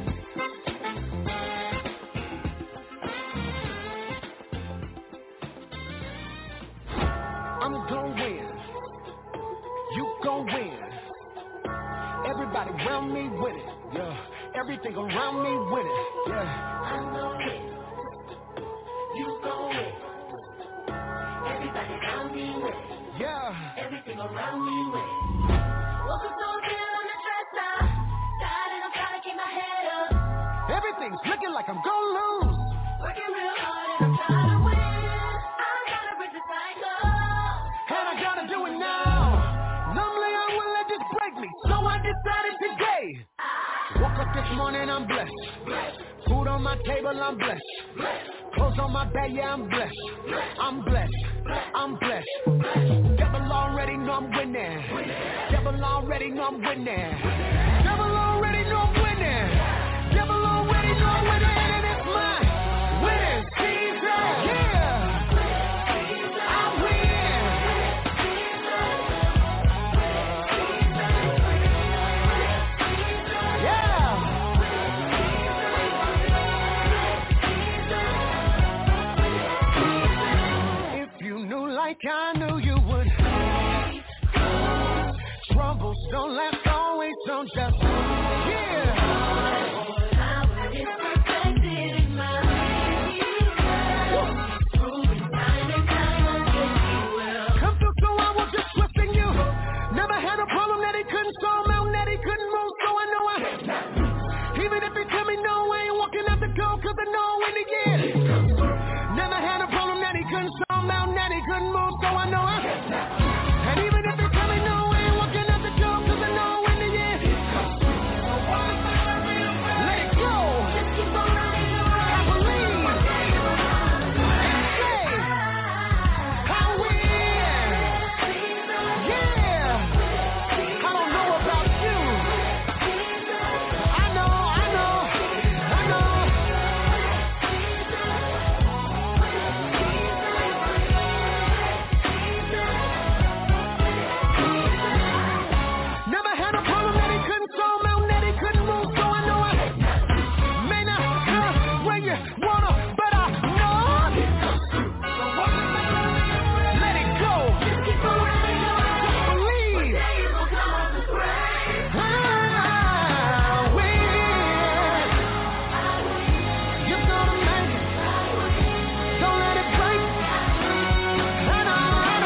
I'm gon' win. You gon' win. Everybody around me with it. Yeah. Everything around me with it. Yeah. I'm gon' win. You gon' win. Everybody around me with it. Yeah. Everything around me with it. Woke up so good on the dresser. Started, I'm trying to keep my head up. Everything's looking like I'm gon' lose. Working real hard and I'm trying to win. I gotta break the cycle. And I gotta do it now. Normally I wouldn't let this break me, so I decided today. Woke up this morning, I'm blessed. Food on my table, I'm blessed. Clothes on my back, yeah, I'm blessed. I'm blessed. I'm blessed. Devil already know I'm winning. Devil already know I'm winning. Devil already know I'm winning. Devil already know I'm winning. And it's my winning season. Yeah. I win. Yeah. If you knew like I knew you would, troubles don't last always, don't just, yeah. Come through so I was just trusting you. Never had a problem that he couldn't solve, mountain that he couldn't move, so I know even if he tell me no, I ain't walking out the door, cause I know in the end. Never had a problem that he couldn't solve, mountain that he couldn't move, so I know and even if he tell me no, I ain't walking out the door, cause I know in the end. Let it go. I believe. And say, I win. Yeah. I don't know about you. I know. Never had a problem that he couldn't solve, mountain that he couldn't move, so I know I may not come where you wanna, but I know. Let it go. Just believe. I win. You're gonna make it. Don't let it break. I know.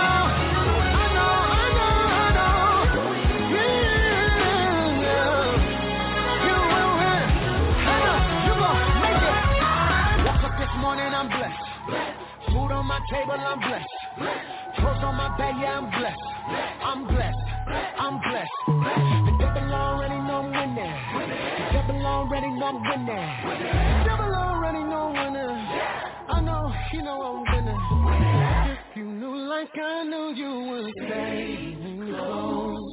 Morning I'm blessed. Food on my table, I'm blessed. Clothes on my back, yeah, I'm blessed. I'm blessed. I'm blessed. The devil already know I'm winning. The devil already know I'm winning. The devil already know I'm winning. I know, you know I'm winning. If you knew like I knew, you would stay close.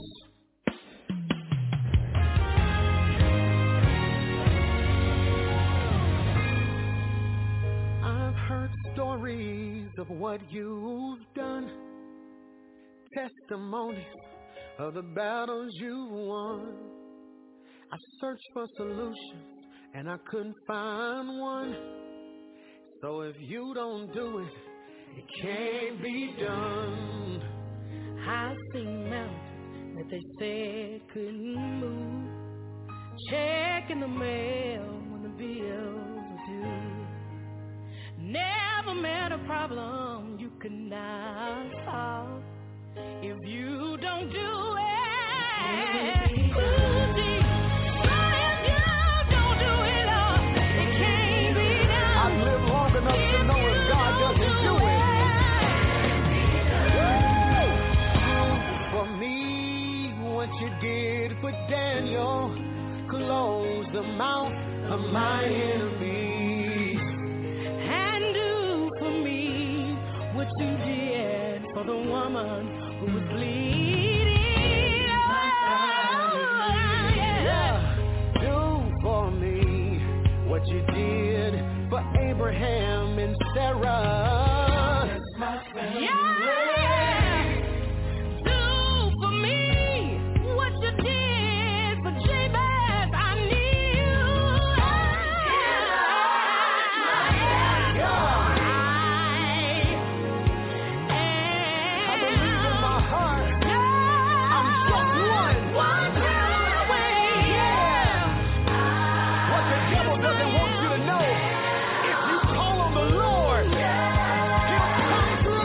Heard stories of what you've done, testimonies of the battles you won. I searched for solutions and I couldn't find one. So if you don't do it, it can't be done. I seen mountains that they said couldn't move. Checking the mail when the bills are due. Never met a problem you could not solve if you don't do it. Ooh, deep. If you don't do it all, it can't be done. I've lived long enough to know if God doesn't do it. For me, what you did for Dan of my enemies. And do for me what you did for the woman who was bleeding. Do for me what you did for Abraham and Sarah. That's my family. Do for me what you did for Jabez. I need you. I believe in my heart. I'm just one prayer away. What the devil doesn't want you to know, if you call on the Lord, He'll come through.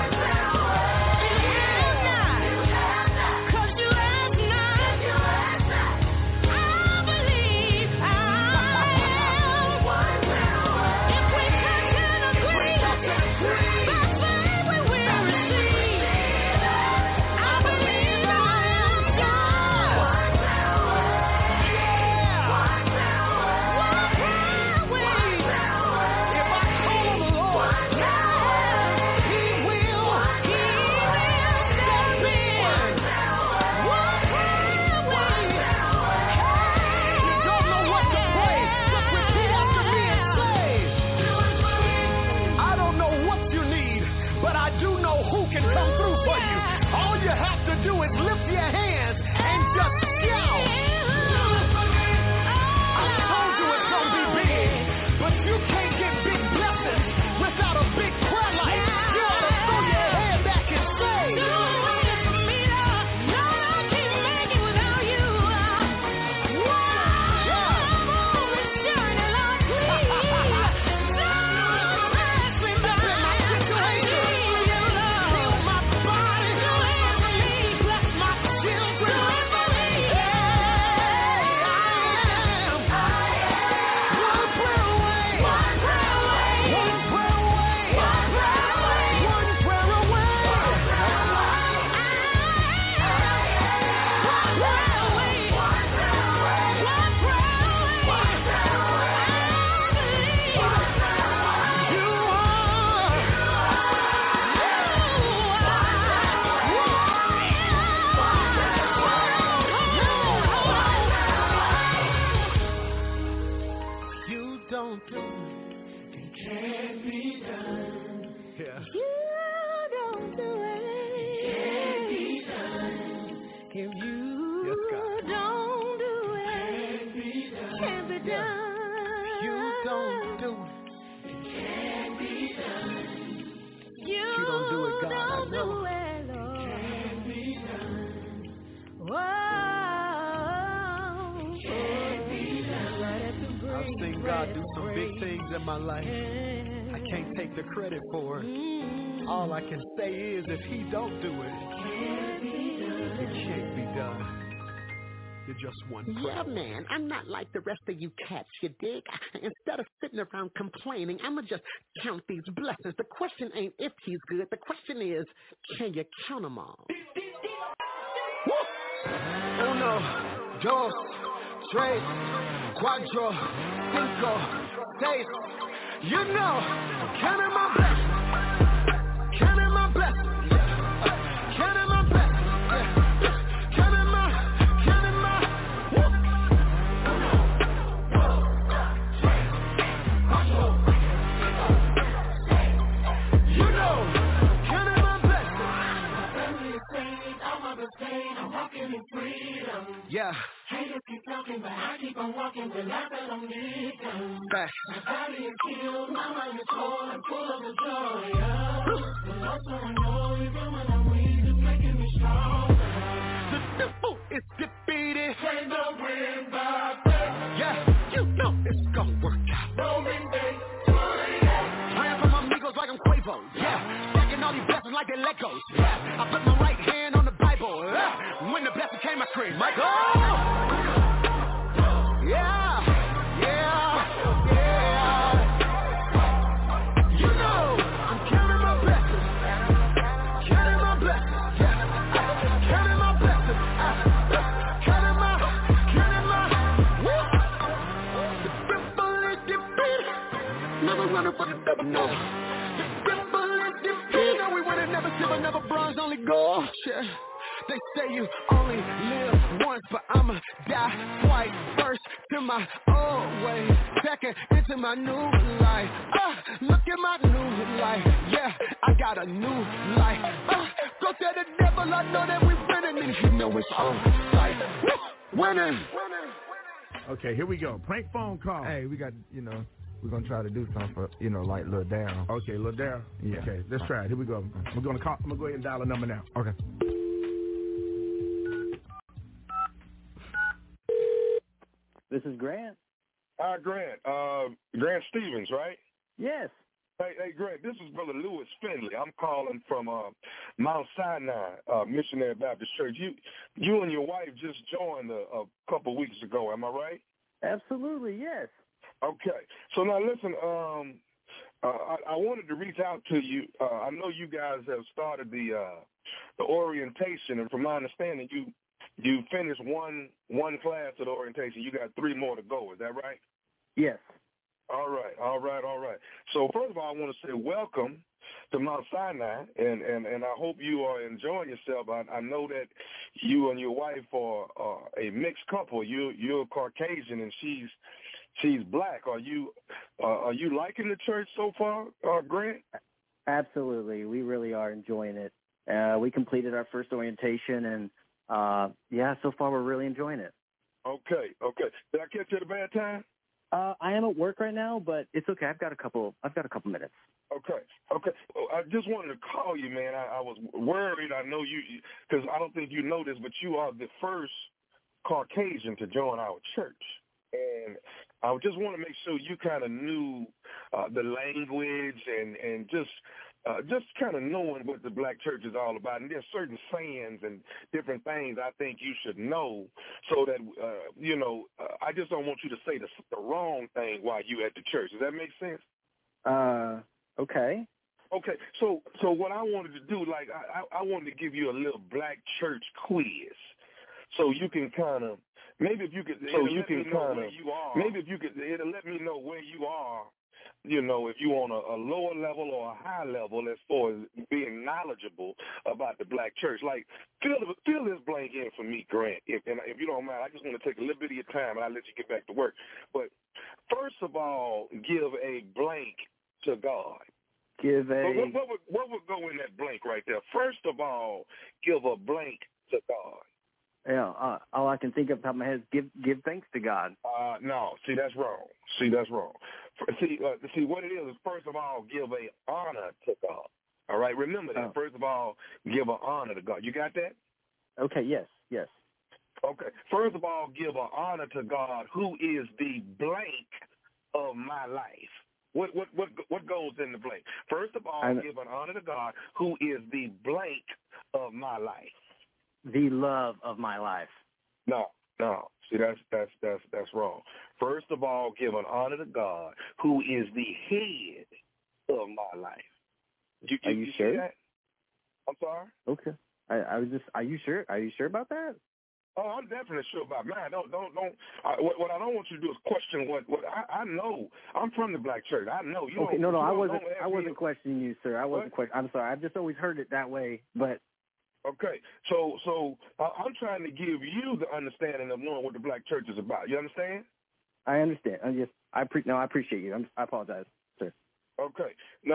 Do is lift your hands and just shout. I told you it's gonna be big, but you can't get big blessings without a big prayer life. You ought to throw your head back and say, do it for me, Lord. No, I can't make it without you. God do some big things in my life. I can't take the credit for it. All I can say is if He don't do it, it can't be done. You're just one prayer. Yeah, man, I'm not like the rest of you cats, you dig? Instead of sitting around complaining, I'ma just count these blessings. The question ain't if He's good. The question is, can you count them all? Uno, dos, tres, cuatro, cinco, seis. You know, counting my blessings, counting my blessings, counting my blessings, counting my, you know, counting my blessings. My family is saved, all my pain, I'm walking in freedom. Yeah. Haters keep talking, but I keep on walking with life that don't need them. Back. My body is healed, my mind is whole, I'm full of the joy. But also I know even when I'm weak, it's making me stronger. The devil is defeated. Turn the wind back. Yeah, you know it's gonna work out. Rolling day, playing for my amigos like I'm Quavo. Yeah, stacking all these blessings like they're Legos. Yeah, I put my right hand on the Bible. When the blessing came, I screamed, Michael! Yeah, yeah, yeah. You know, I'm counting my blessings. Counting my blessings. Yeah. Counting my blessings. Counting my. never running for the devil, no. The devil is defeated. No, we would have never silver, never bronze, only gold. Yeah. They say you only live once, but I'ma die twice. First to my old way, second into my new life. Look at my new life, yeah, I got a new life. Go tell the devil I know that we winning, and you know it's on sight. Winning. Okay, here we go. Prank phone call. Hey, we got, we're going to try to do something for, like Lil Darryl. Okay, Lil Darryl? Yeah. Okay, let's try it. Here we go. I'm going to go ahead and dial a number now. Okay. This is Grant. Hi, Grant. Grant Stevens, right? Yes. Hey, Grant, this is Brother Lewis Finley. I'm calling from Mount Sinai Missionary Baptist Church. You and your wife just joined a couple weeks ago, am I right? Absolutely, yes. Okay. So now listen, I wanted to reach out to you. I know you guys have started the orientation, and from my understanding, you finished one class of the orientation. You got 3 more to go. Is that right? Yes. All right. So first of all, I want to say welcome to Mount Sinai, and I hope you are enjoying yourself. I know that you and your wife are a mixed couple. You're Caucasian and she's black. Are you liking the church so far, Grant? Absolutely. We really are enjoying it. We completed our first orientation, and so far we're really enjoying it. Okay. Did I catch you at a bad time? I am at work right now, but it's okay. I've got a couple minutes. Okay. Well, I just wanted to call you, man. I was worried. I know you, because I don't think you know this, but you are the first Caucasian to join our church. And I just want to make sure you kind of knew the language and just kind of knowing what the black church is all about. And there's certain sayings and different things I think you should know so that, I just don't want you to say the wrong thing while you at the church. Does that make sense? Okay. Okay, so what I wanted to do, like, I wanted to give you a little black church quiz so you can kind of, it'll let me know where you are, if you're on a lower level or a high level as far as being knowledgeable about the black church. Like, fill this blank in for me, Grant, if you don't mind. I just want to take a little bit of your time, and I'll let you get back to work. But first of all, give a blank to God. What would go in that blank right there? First of all, give a blank to God. Yeah, all I can think of off the top of my head is give thanks to God. No, that's wrong. See, what it is first of all, give a honor to God. All right, remember that. First of all, give an honor to God. You got that? Okay, yes. Okay, first of all, give an honor to God, who is the blank of my life. What goes in the blank? First of all, give an honor to God, who is the blank of my life. The love of my life. No. See, that's wrong. First of all, give an honor to God, who is the head of my life. Are you sure? That? I'm sorry? Okay. Are you sure? Are you sure about that? Oh, I'm definitely sure about mine. Don't. What I don't want you to do is question what I know. I'm from the black church. I know. You okay. No. I wasn't questioning you, sir. I wasn't questioning. I'm sorry. I've just always heard it that way, but. Okay, so I'm trying to give you the understanding of knowing what the black church is about. You understand? I understand. I appreciate you. I apologize, sir. Okay.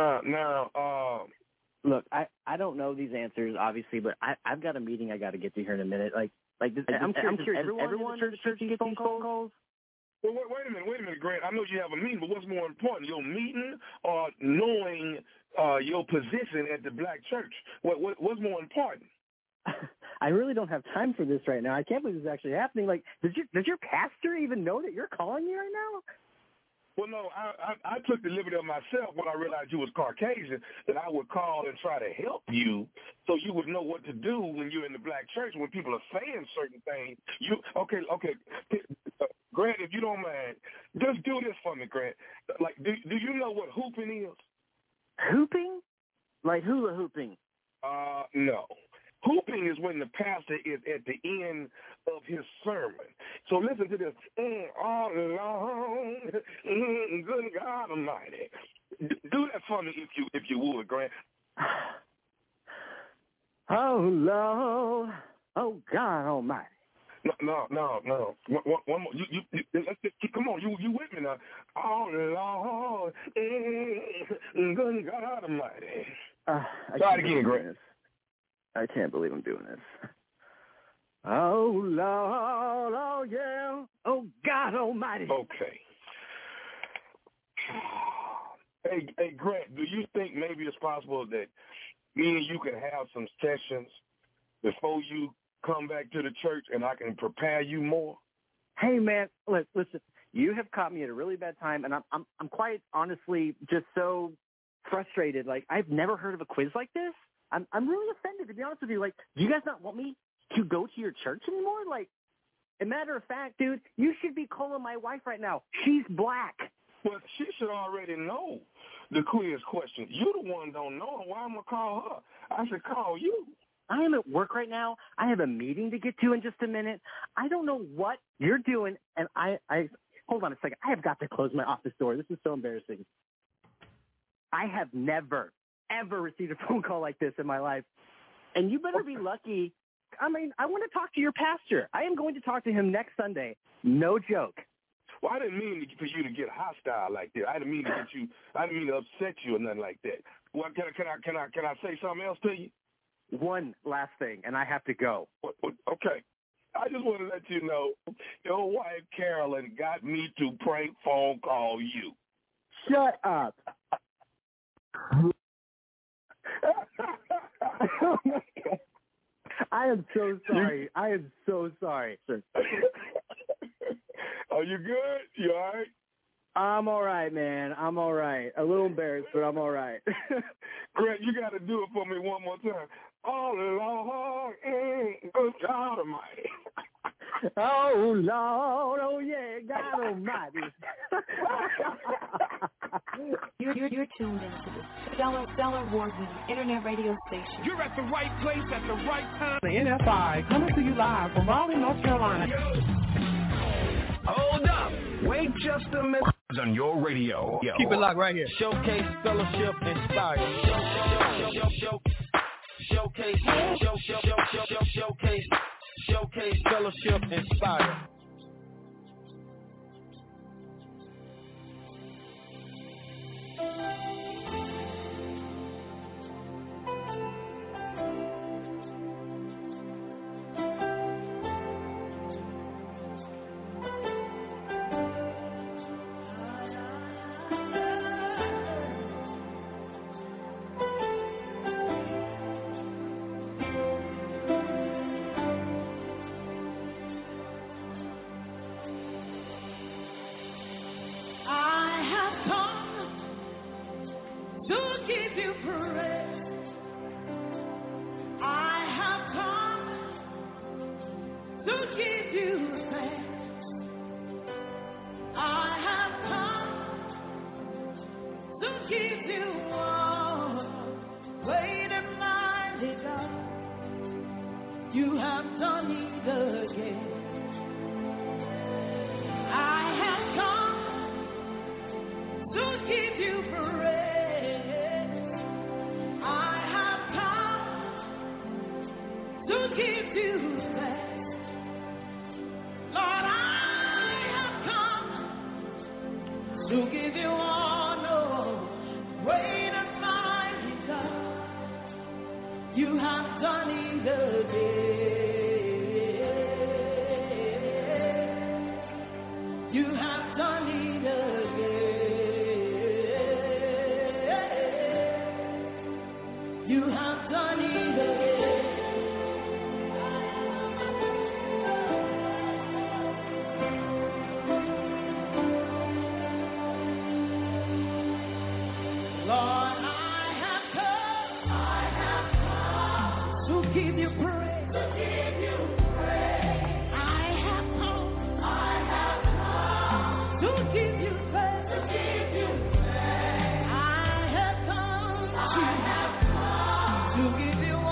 Now. Look, I don't know these answers, obviously, but I've got a meeting I got to get to here in a minute. I'm curious. Everyone in the church gets these phone calls? Well, wait a minute, Grant. I know you have a meeting, but what's more important, your meeting or knowing your position at the black church? What's more important? I really don't have time for this right now. I can't believe this is actually happening. Like, does your pastor even know that you're calling me right now? Well, no, I took the liberty of myself when I realized you was Caucasian that I would call and try to help you so you would know what to do when you're in the black church when people are saying certain things. Okay, Grant, if you don't mind, just do this for me, Grant. Like, do you know what hooping is? Hooping? Like hula hooping? No. Hooping is when the pastor is at the end of his sermon. So listen to this. All along, good God Almighty. Do that for me if you would, Grant. Oh, Lord. Oh, God Almighty. No. One more. Let's just come on. You with me now? Oh, Lord, good God Almighty. Try it again, Grant. I can't believe I'm doing this. Oh, Lord, oh, yeah, oh, God Almighty. Okay. Hey, Grant, do you think maybe it's possible that me and you can have some sessions before you come back to the church and I can prepare you more? Hey, man, listen, you have caught me at a really bad time, and I'm quite honestly just so frustrated. Like, I've never heard of a quiz like this. I'm really offended, to be honest with you. Like, do you guys not want me to go to your church anymore? Like, a matter of fact, dude, you should be calling my wife right now. She's black. Well, she should already know the quiz question. You the one don't know. Why am I going to call her? I should call you. I am at work right now. I have a meeting to get to in just a minute. I don't know what you're doing, and I hold on a second. I have got to close my office door. This is so embarrassing. I have never, ever received a phone call like this in my life. And you better be lucky. I mean, I want to talk to your pastor. I am going to talk to him next Sunday. No joke. Well, I didn't mean for you to get hostile like that. I didn't mean to upset you or nothing like that. Well, can I say something else to you? One last thing, and I have to go. Okay. I just want to let you know, your wife, Carolyn, got me to prank phone call you. Shut up. Oh my God. I am so sorry. I am so sorry, sir. Are you good? You all right? I'm all right, man. I'm all right. A little embarrassed, but I'm all right. Grant, you got to do it for me one more time. Oh, Lord, good God Almighty. Oh, Lord, oh, yeah, God Almighty. You're tuned into the Stellar Award-winning Internet radio station. You're at the right place at the right time. The NFI coming to you live from Raleigh, North Carolina. Hold up. Wait just a minute. On your radio. Keep it locked right here. Showcase, fellowship, inspire. Showcase, fellowship, inspire. You have done it again. I have come to give you praise. I have come to give you thanks. Lord, I have come to give you honor. Great and mighty God, you have done it again. You have done it again. You have done it again. Lord, I have come to give you praise. To give you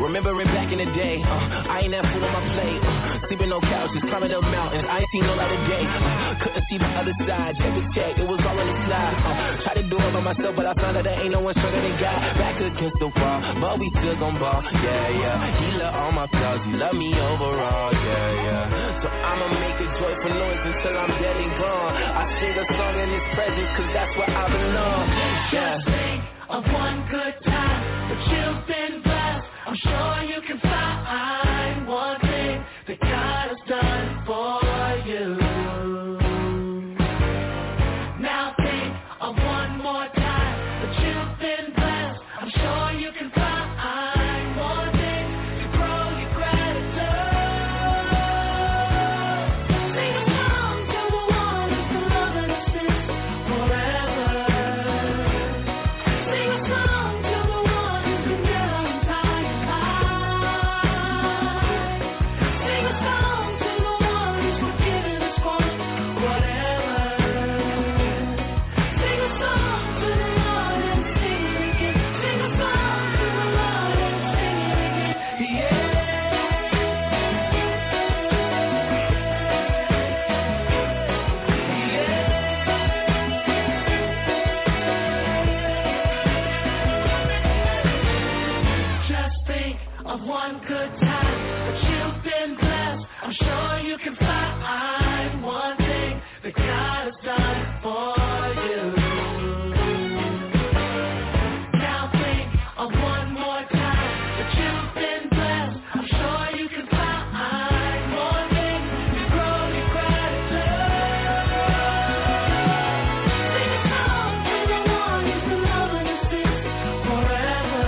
Remembering back in the day, I ain't that fool on my plate. Sleeping on couches, climbing up mountains, I ain't seen no light of day. Couldn't see the other side, check the tech, it was all on the slide. Tried to do it by myself, but I found out there ain't no one stronger than God. Back against the wall, but we still gon' ball, yeah. He love all my flaws, he love me overall, yeah. So I'ma make a joyful noise until I'm dead and gone. I sing a song in his presence, cause that's where I belong, yeah. Just think of one good time that you've been blessed. I'm sure you can find one thing that God has done for you. Now think of one more time that you've been blessed. I'm sure you can find one thing to grow your gratitude. Sing a song to the one who's been loving us since forever. Sing a song to the one who's been there on time and high. Sing a song to the one who's forgiven us for whatever. Sing a song to the Lord and sing it again. Sing a song to the Lord and sing it again. Just think of one good time that you've been blessed. I'm sure you can find one thing that God has done for you. Now think of one more time that you've been blessed. I'm sure you can find one thing to grow your gratitude. Sing a song to the one who's been loving us since forever.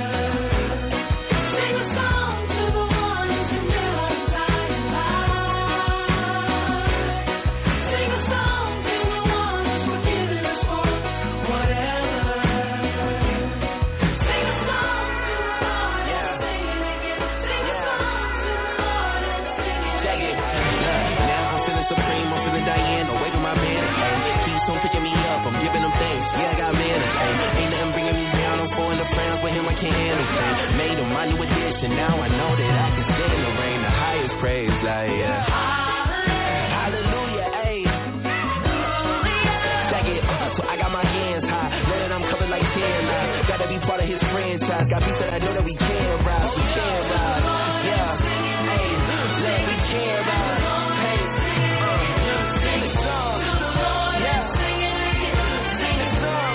Sing a song to the one who's been there all the time and high. Sing a song to the one who's forgiven us for whatever. Sing a song to the Lord and sing it again. Sing a song to the Lord and sing it Check it. Now I'm feeling supreme, I'm feeling Diane, away from my man. Keeps on picking me up, I'm giving them things. Yeah, I got manners. Ain't nothing bringing me down, I'm falling the plans with him, I can't understand. Made him my new addition, now I know that I can stand in the rain, the highest praise, like, yeah. Hallelujah, ayy. Check it. So I got my hands high, know that I'm covered like 10 now. Gotta be part of his franchise, got people that know that we can rise, we can rise. Yeah, ayy, let me can rise. Hey, sing a song. Yeah, sing a song.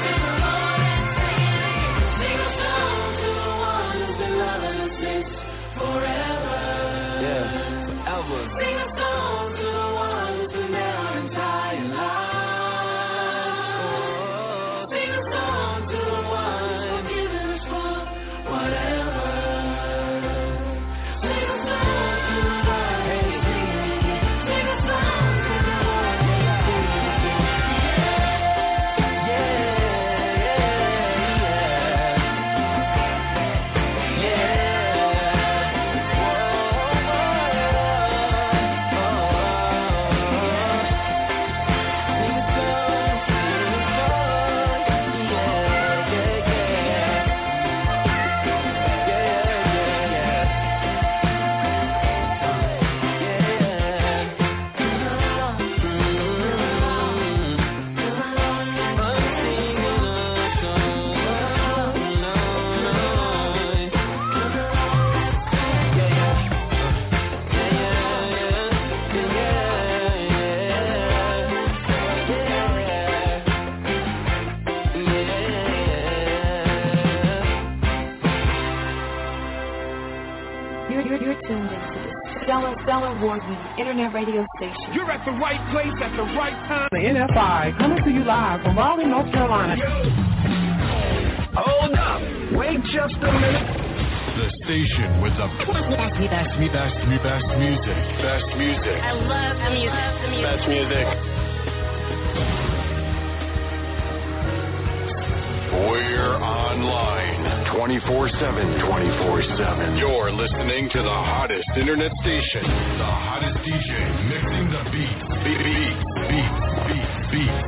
Sing a song to the one who's been loving us since forever. Yeah, forever. Sing a song to the one who's been there our entire life. Sing a song to the one who's forgiven us for whatever. Sing a song to the Lord and sing it again. Sing a song to the Lord and sing it You're tuned into the Stellar Award-winning internet radio station. You're at the right place at the right time. The NFI coming to you live from Raleigh, North Carolina. Hold up. Wait just a minute. The station with the best music. Best music. I love the music. Best music. We're online 24/7. You're listening to the hottest internet station. The hottest DJ mixing the beats.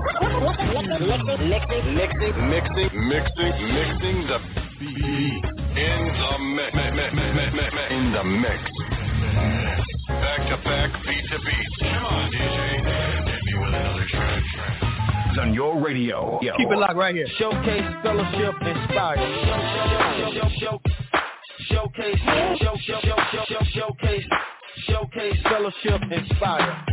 Mixing the beats. In the mix. In the mix. Back to back, beat to beat. Come on, DJ. Hit me with another track. On your radio. Keep it locked right here. Showcase, fellowship, inspire. Showcase, fellowship, inspire.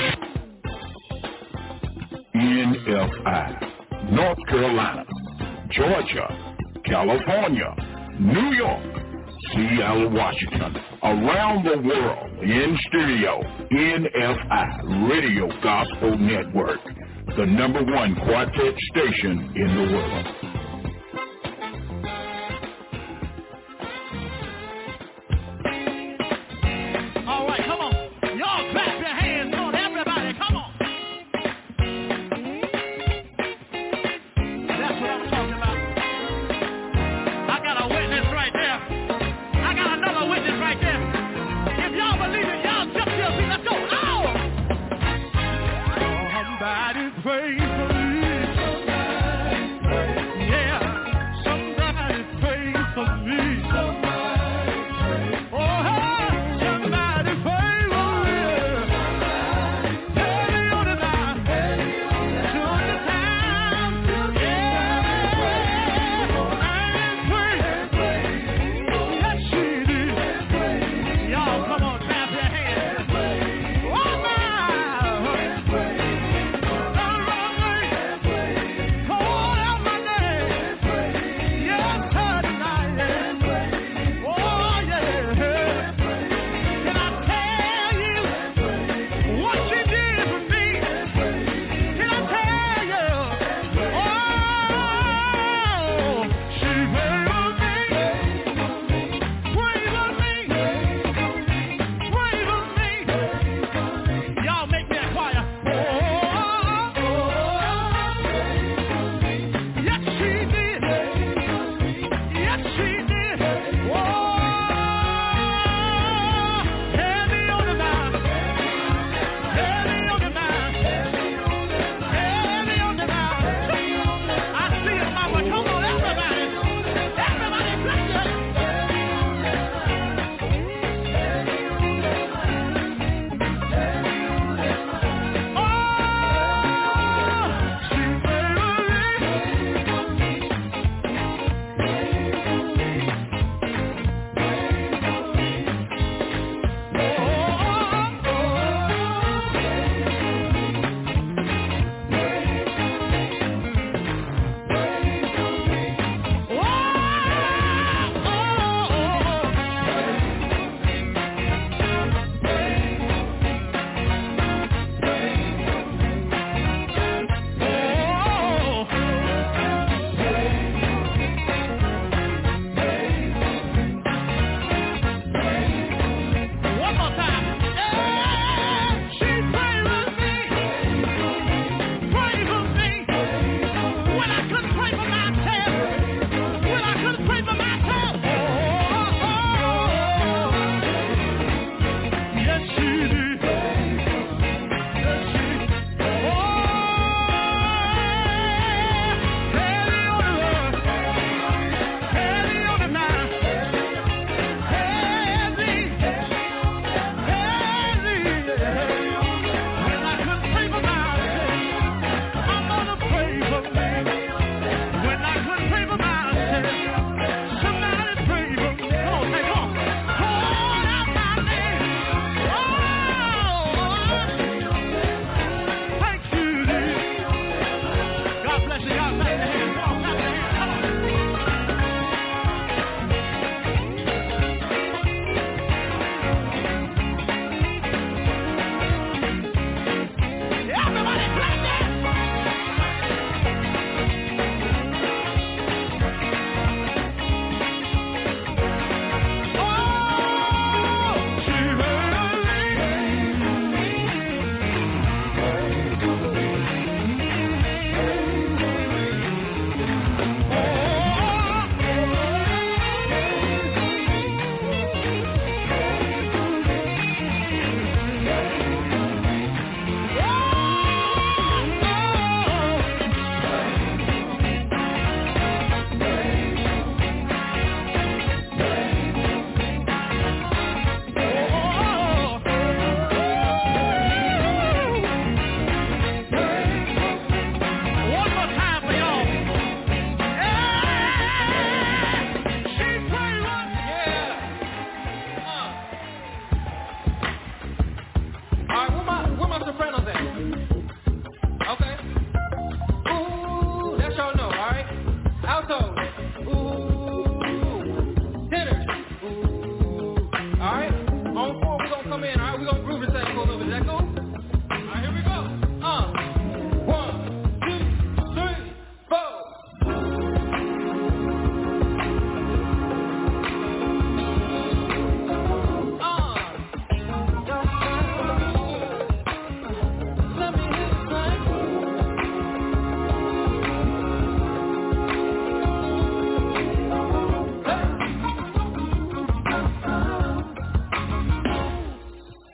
NFI, North Carolina, Georgia, California, New York, Seattle, Washington, around the world, in stereo, NFI, Radio Gospel Network, the #1 quartet station in the world. All right, come on. Y'all clap your hands on everybody. Come on. That's what I'm talking about. I got a witness right there. I got another witness right there. If y'all believe it, y'all jump to your feet. Let's go. Oh! Somebody pray for me.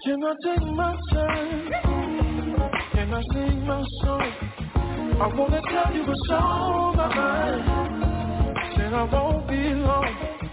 Can I take my time? Can I sing my song? I wanna tell you what's on my mind. Said I won't be long.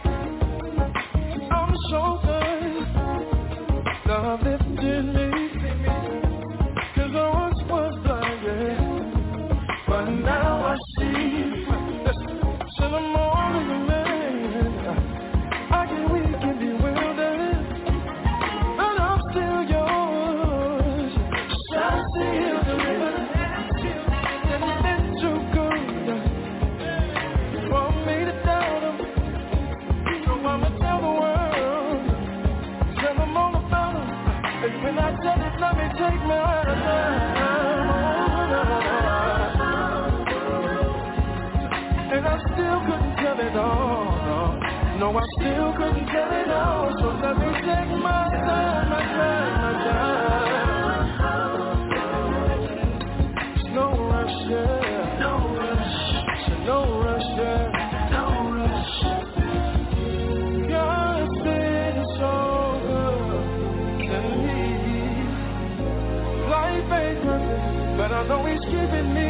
I'm so good. Love lifted me. Cause I once was blinded, but now I see. Said I'm more than a man. I get weak and bewildered, but I'm still yours. I still deliver. And it's been too good for me to doubt him. So I'ma tell the world, tell them all about him. And when I tell it, let me take my time. And I still couldn't tell it all, no, I still couldn't tell it all. So let me take my time, my time. There's no rush, yeah. No rush. No rush, yeah. No rush. God's been so good to me. Life ain't perfect, but I know He's giving me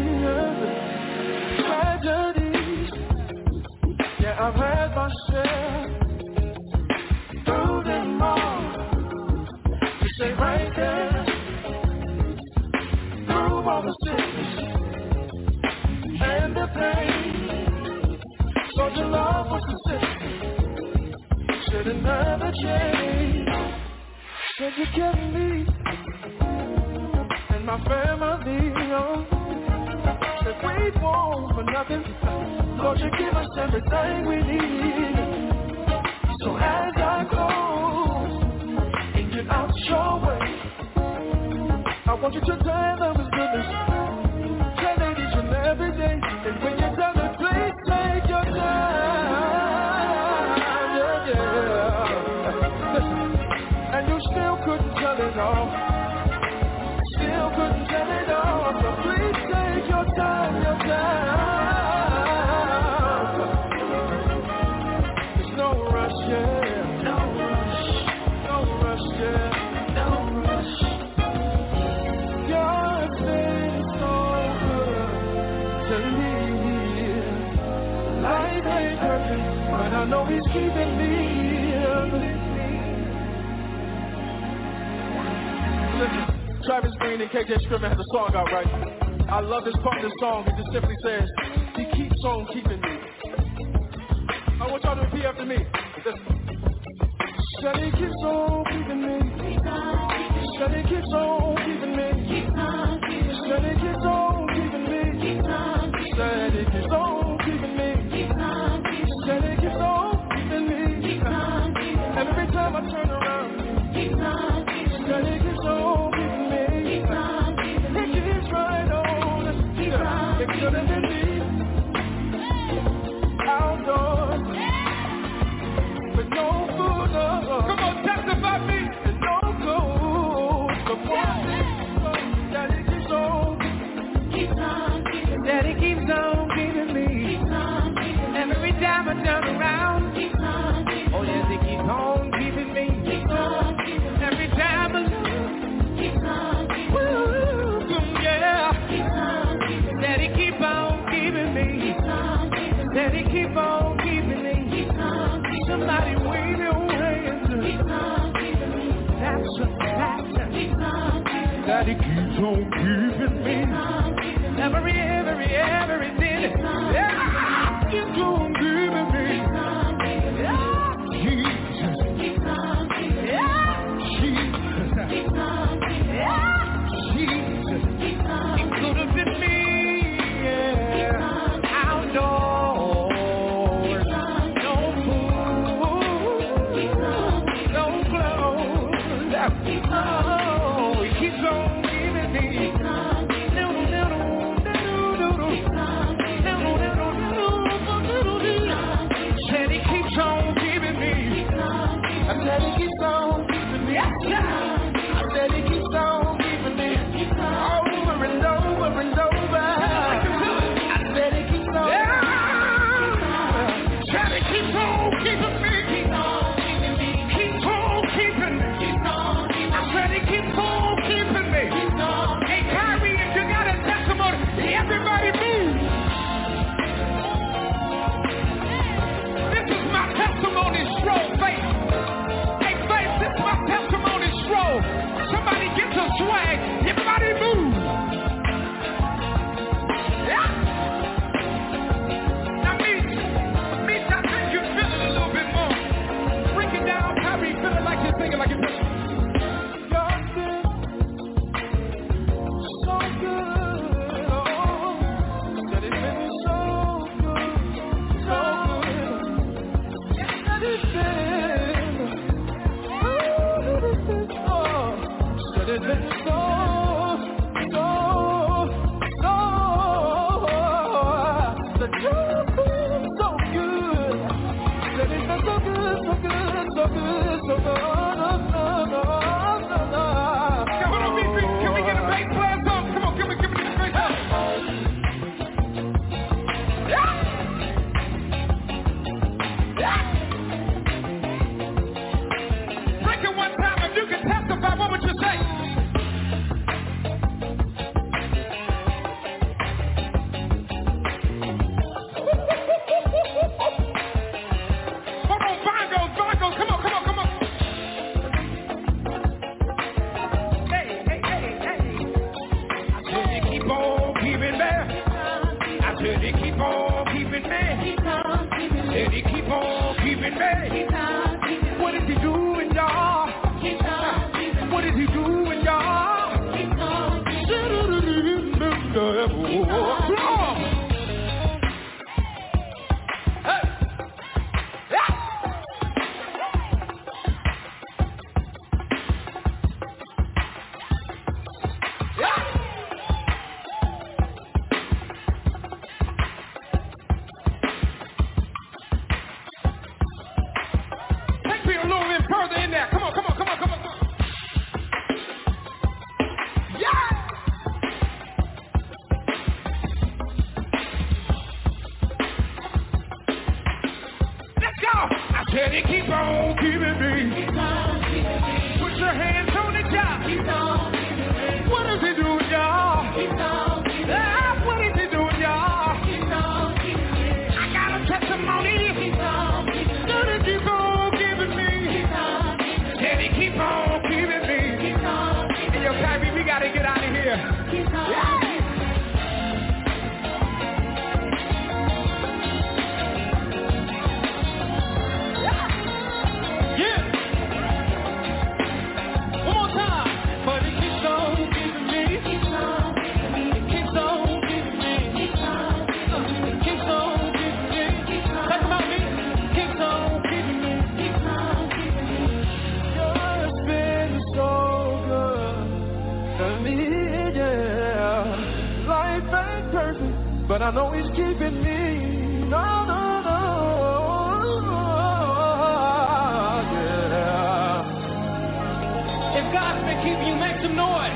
tragedies. Yeah, I've had my share. Through them all, you stay right there. Through all the sickness and the pain, so your love was consistent. Should've never changed. Said you kept me and my family, said we won't for nothing. Lord, you give us everything we need. So as I close and get out your way, I want you to tell them His goodness. Tell it each and every day. And when you tell it, please take your time. Yeah, yeah. Listen, and you still couldn't tell it all. Still couldn't tell it all. So please take your time, your time. There's no rush, yeah. No rush. No rush, yeah. No rush. God's been so good to me. Life ain't perfect, but I know He's keeping me. Listen, Travis Green and KJ Scriven has a song out, right? I love this part of the song. It just simply says, He keeps on keeping me. I want y'all to repeat after me. Listen. Said He keeps on keeping me. Said He keeps on keeping me. Said He keeps on keeping me. Said He keeps on keeping me. Said He keeps on keeping me. And every time I turn around, said He keeps on keeping me. He keeps right on. It could have been me outdoors with no food. Come on, testify me. And no clothes. The one Daddy keeps on. Daddy keeps on keeping me. Every time I turn around, oh yes, He keeps on keeping me. Every time I yeah. Daddy keep on keeping me. Daddy keep on keeping me. Somebody wave your hands. That's Daddy keeps on keeping me. Every minute. Yeah. Keeps on keeping me. Yeah. Jesus. Yeah. Jesus. Yeah. Jesus. It could have been me. Yeah. Outdoors. No food. No clothes. Oh, He keeps on giving me. No. And I know he's keeping me. No, no, no. Yeah. If God's been keeping you, make some noise.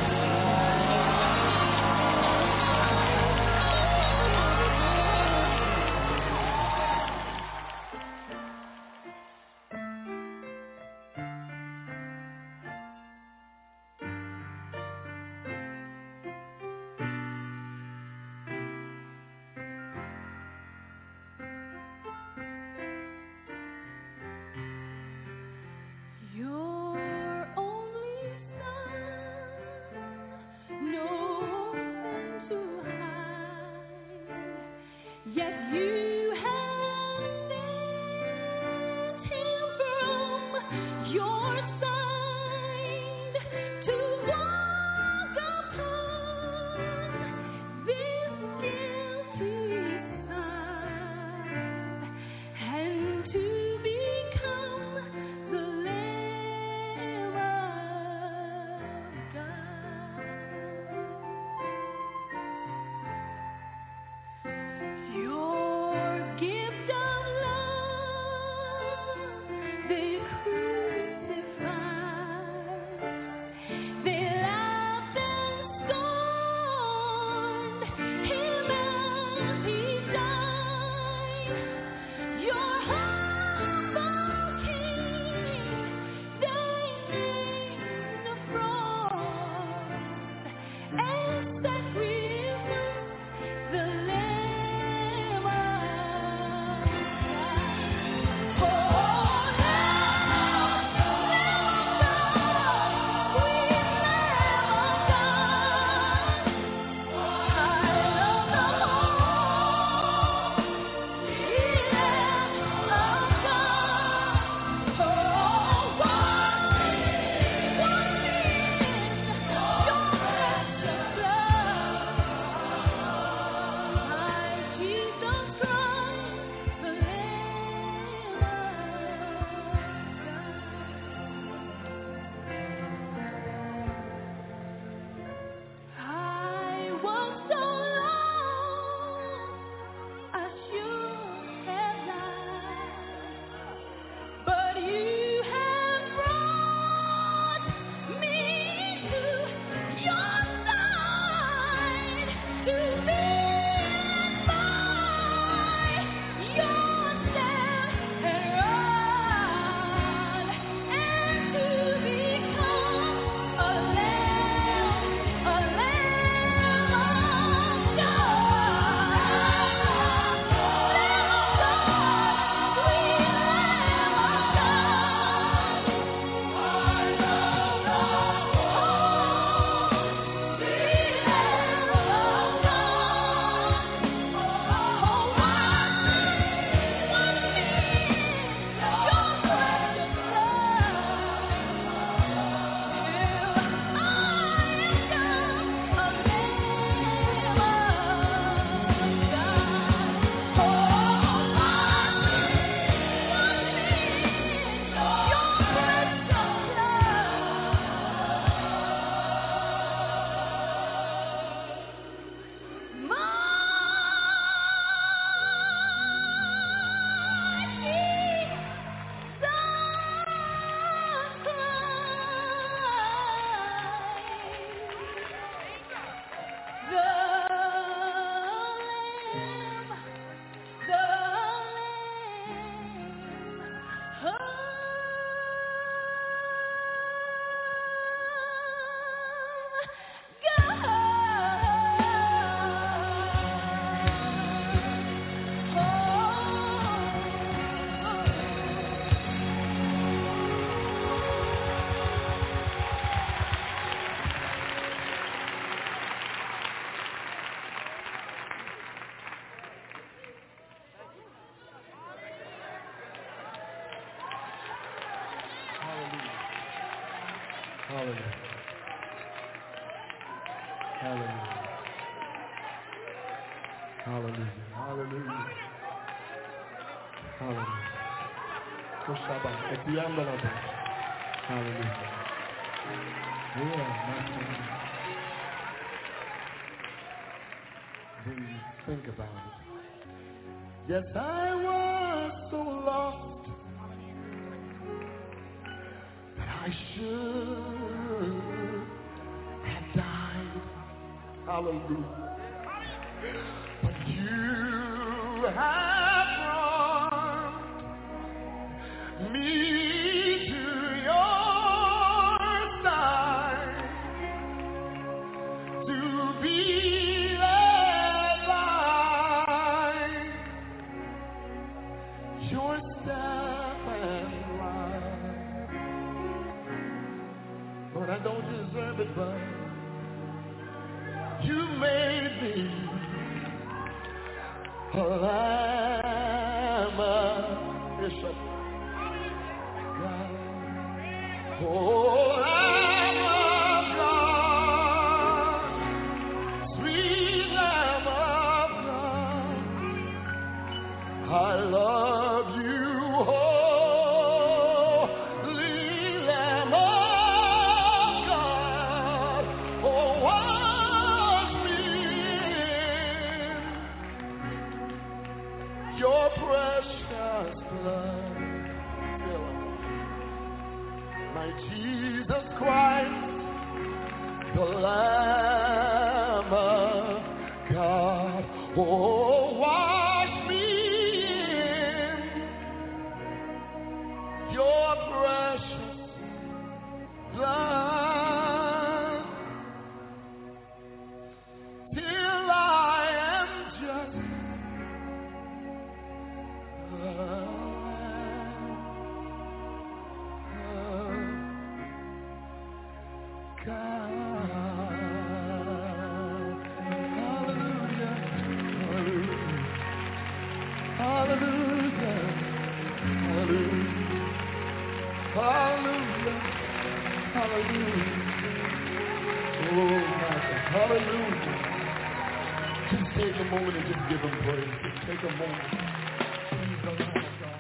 Hallelujah. Hallelujah. Hallelujah. Hallelujah. Hallelujah. Kushaba. Ekiyambalaba. Hallelujah. Yeah, my when you think about it. Yes, I was so lost that I should have died. Hallelujah. But you have brought me to your side to be led by your staff and rod. Lord, I don't deserve it, but you made me a lamb of Bishop. Oh, Lamb of God, sweet Lamb of God, I love you, holy Lamb of God. Oh, wash me in your precious blood. My Jesus Christ, the Lamb of God, oh, wash me in your precious blood, till I am just hallelujah. Just take a moment and just give him praise. Just take a moment. He's the Lamb of God.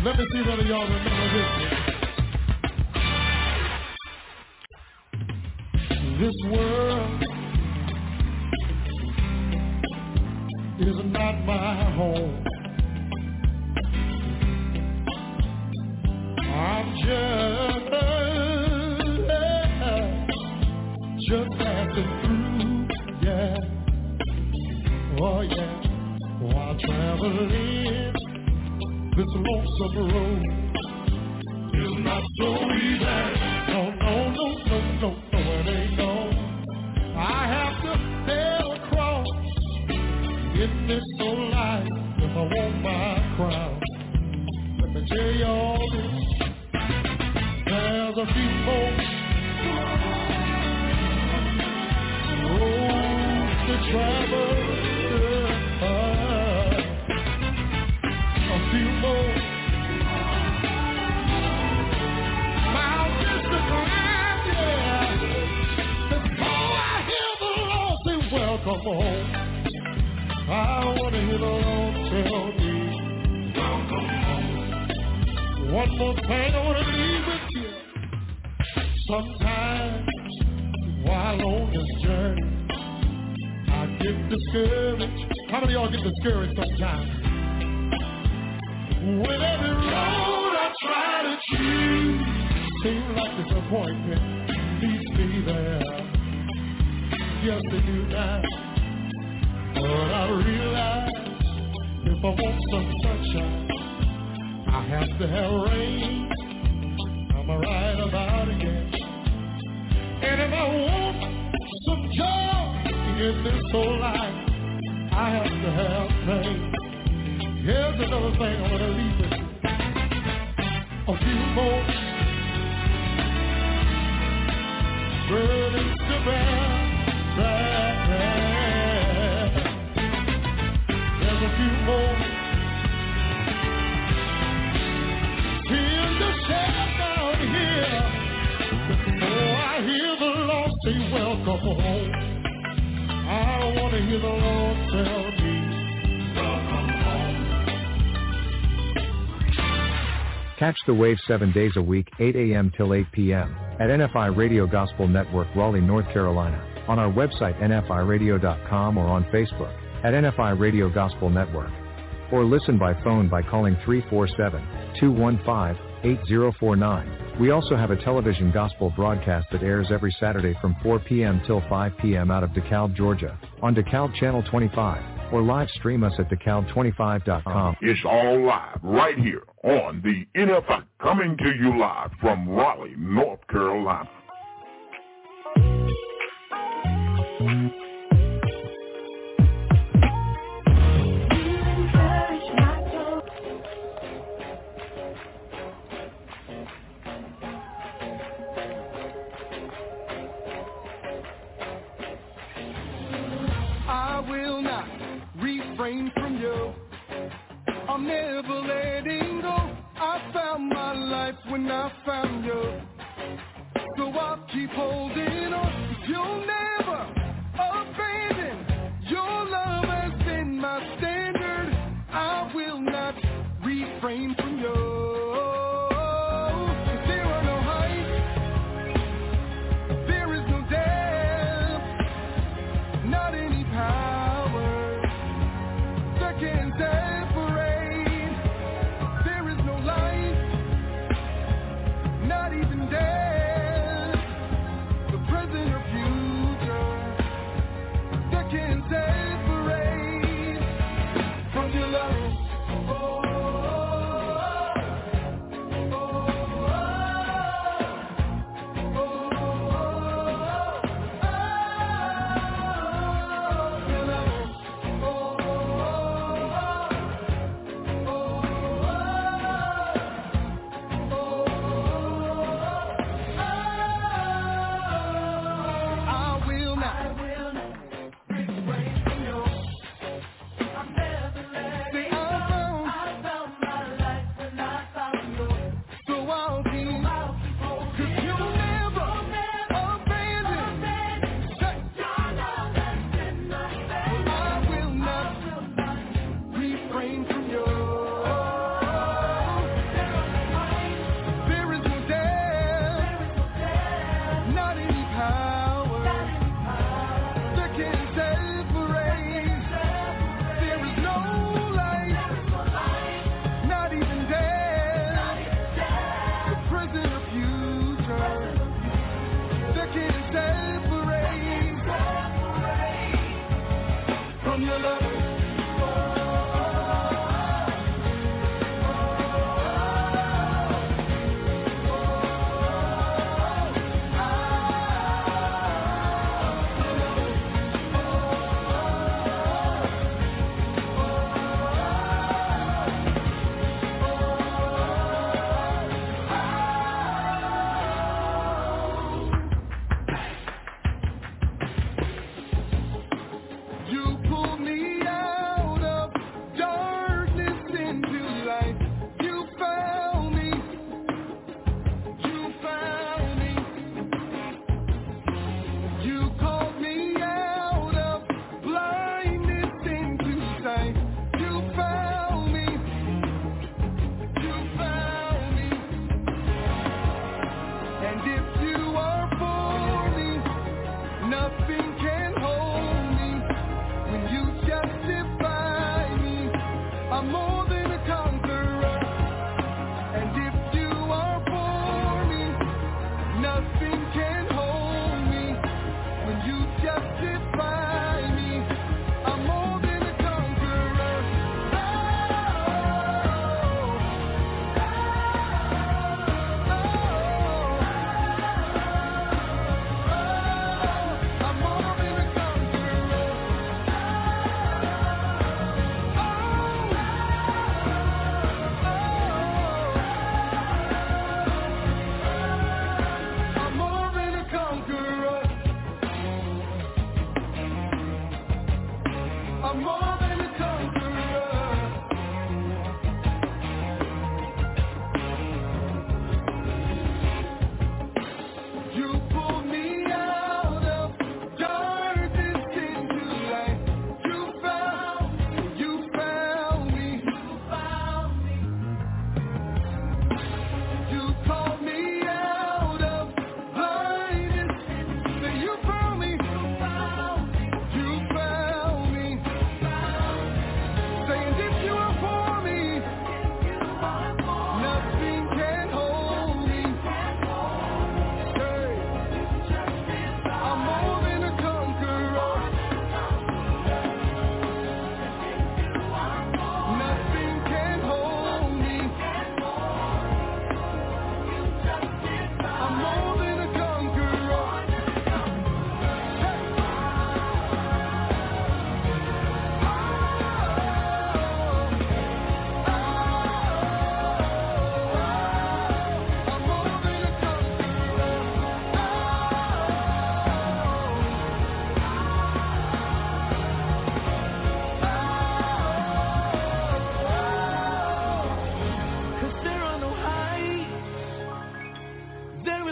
Let me see whether y'all remember this one. This world is not my home. I'm just passing through, yeah. Oh yeah, while traveling this lonesome road is not so easy. No, it ain't no. I have to sail across in this old life if I want my crown. Let me tell you all this. There's a few more roads to travel. A few more mountains to climb, yeah. Before I hear the Lord say, welcome home. I want to hear the Lord tell me, welcome home. One more thing I want to leave with you. Sometimes while on this journey, I get discouraged. How many of y'all get discouraged sometimes? With every road I try to choose, seems like disappointment leads me there. Yes, they do now. But I realize if I want some sunshine, I have to have rain. I'm right about it, yeah. And if I want some joy in this whole life, I have to have pain. Here's another thing I want to leave with you. A few more burdens to bear. There's a few more tears to shed down here before I hear the Lord say, welcome home. I want to hear the Lord tell me, welcome home. Catch the wave 7 days a week, 8 a.m. till 8 p.m. at NFI Radio Gospel Network, Raleigh, North Carolina, on our website nfiradio.com or on Facebook at NFI Radio Gospel Network. Or listen by phone by calling 347-215-8049. We also have a television gospel broadcast that airs every Saturday from 4 p.m. till 5 p.m. out of DeKalb, Georgia, on DeKalb Channel 25, or live stream us at DeKalb25.com. It's all live right here on the NFI, coming to you live from Raleigh, North Carolina. I will not refrain from you. I'm never letting go. I found my life when I found you. So I'll keep holding on. You'll never abandon. Your love has been my standard. I will not refrain from you. There are no heights. There is no depth. Not any power that can separate. There is no life, not even death, the present or future, that can separate from your love.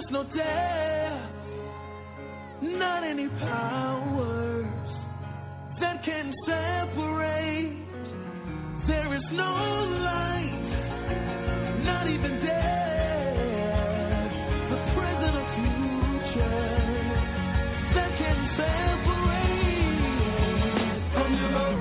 is no death, not any powers that can separate. There is no light, not even death, the present or future, that can separate from your love.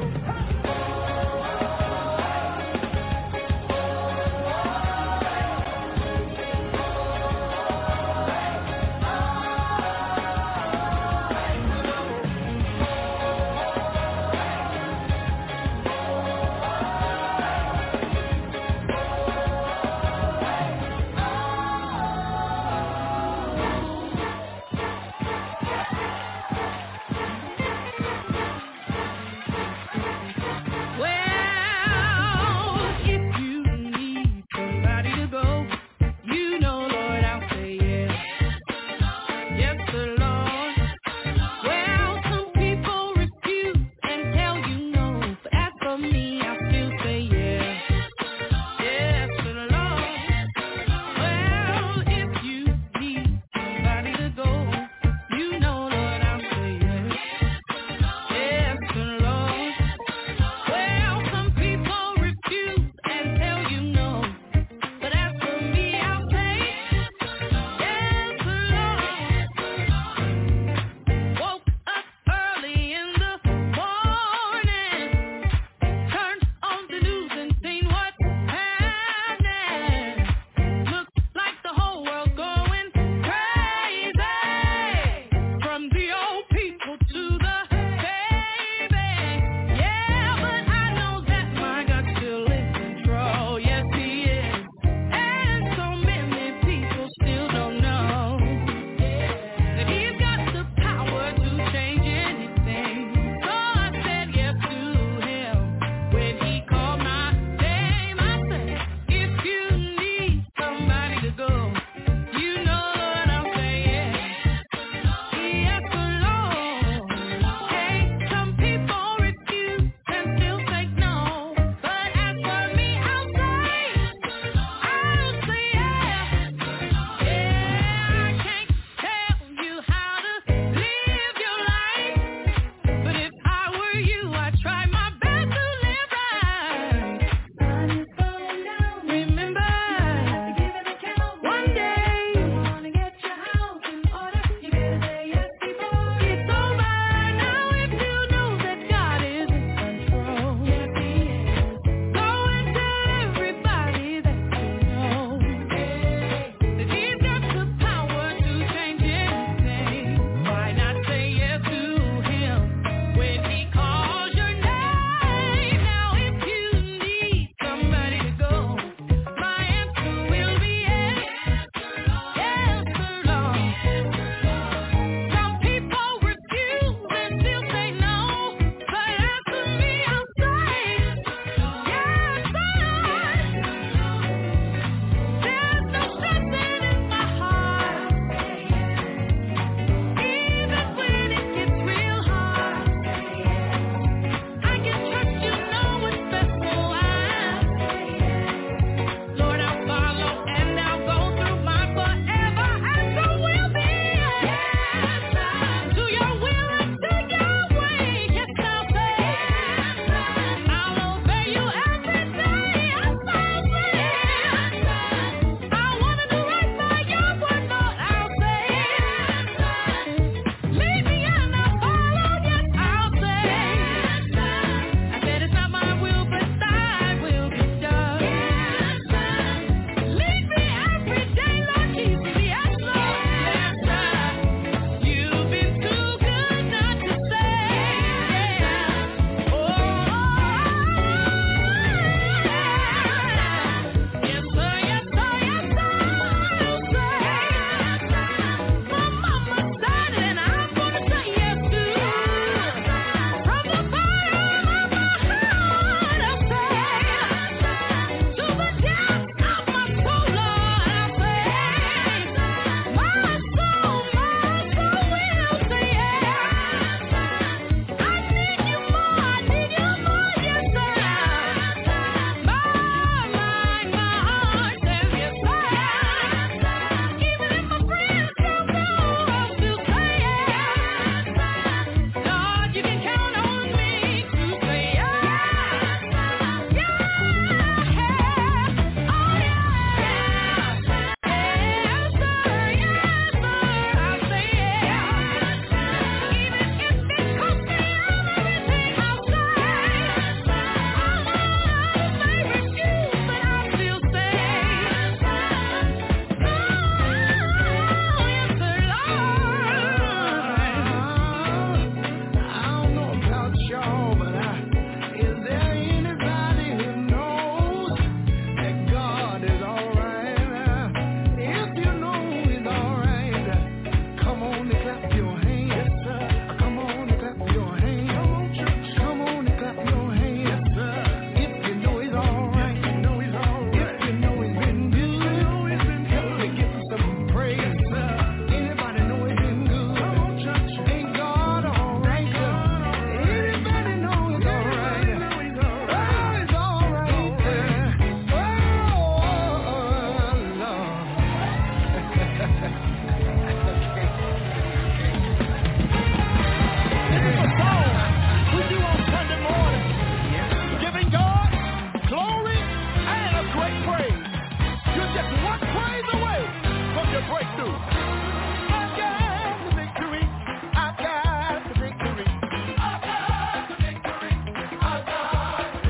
breakthrough. I've got the victory. I've got the victory. I've got the victory. I've got the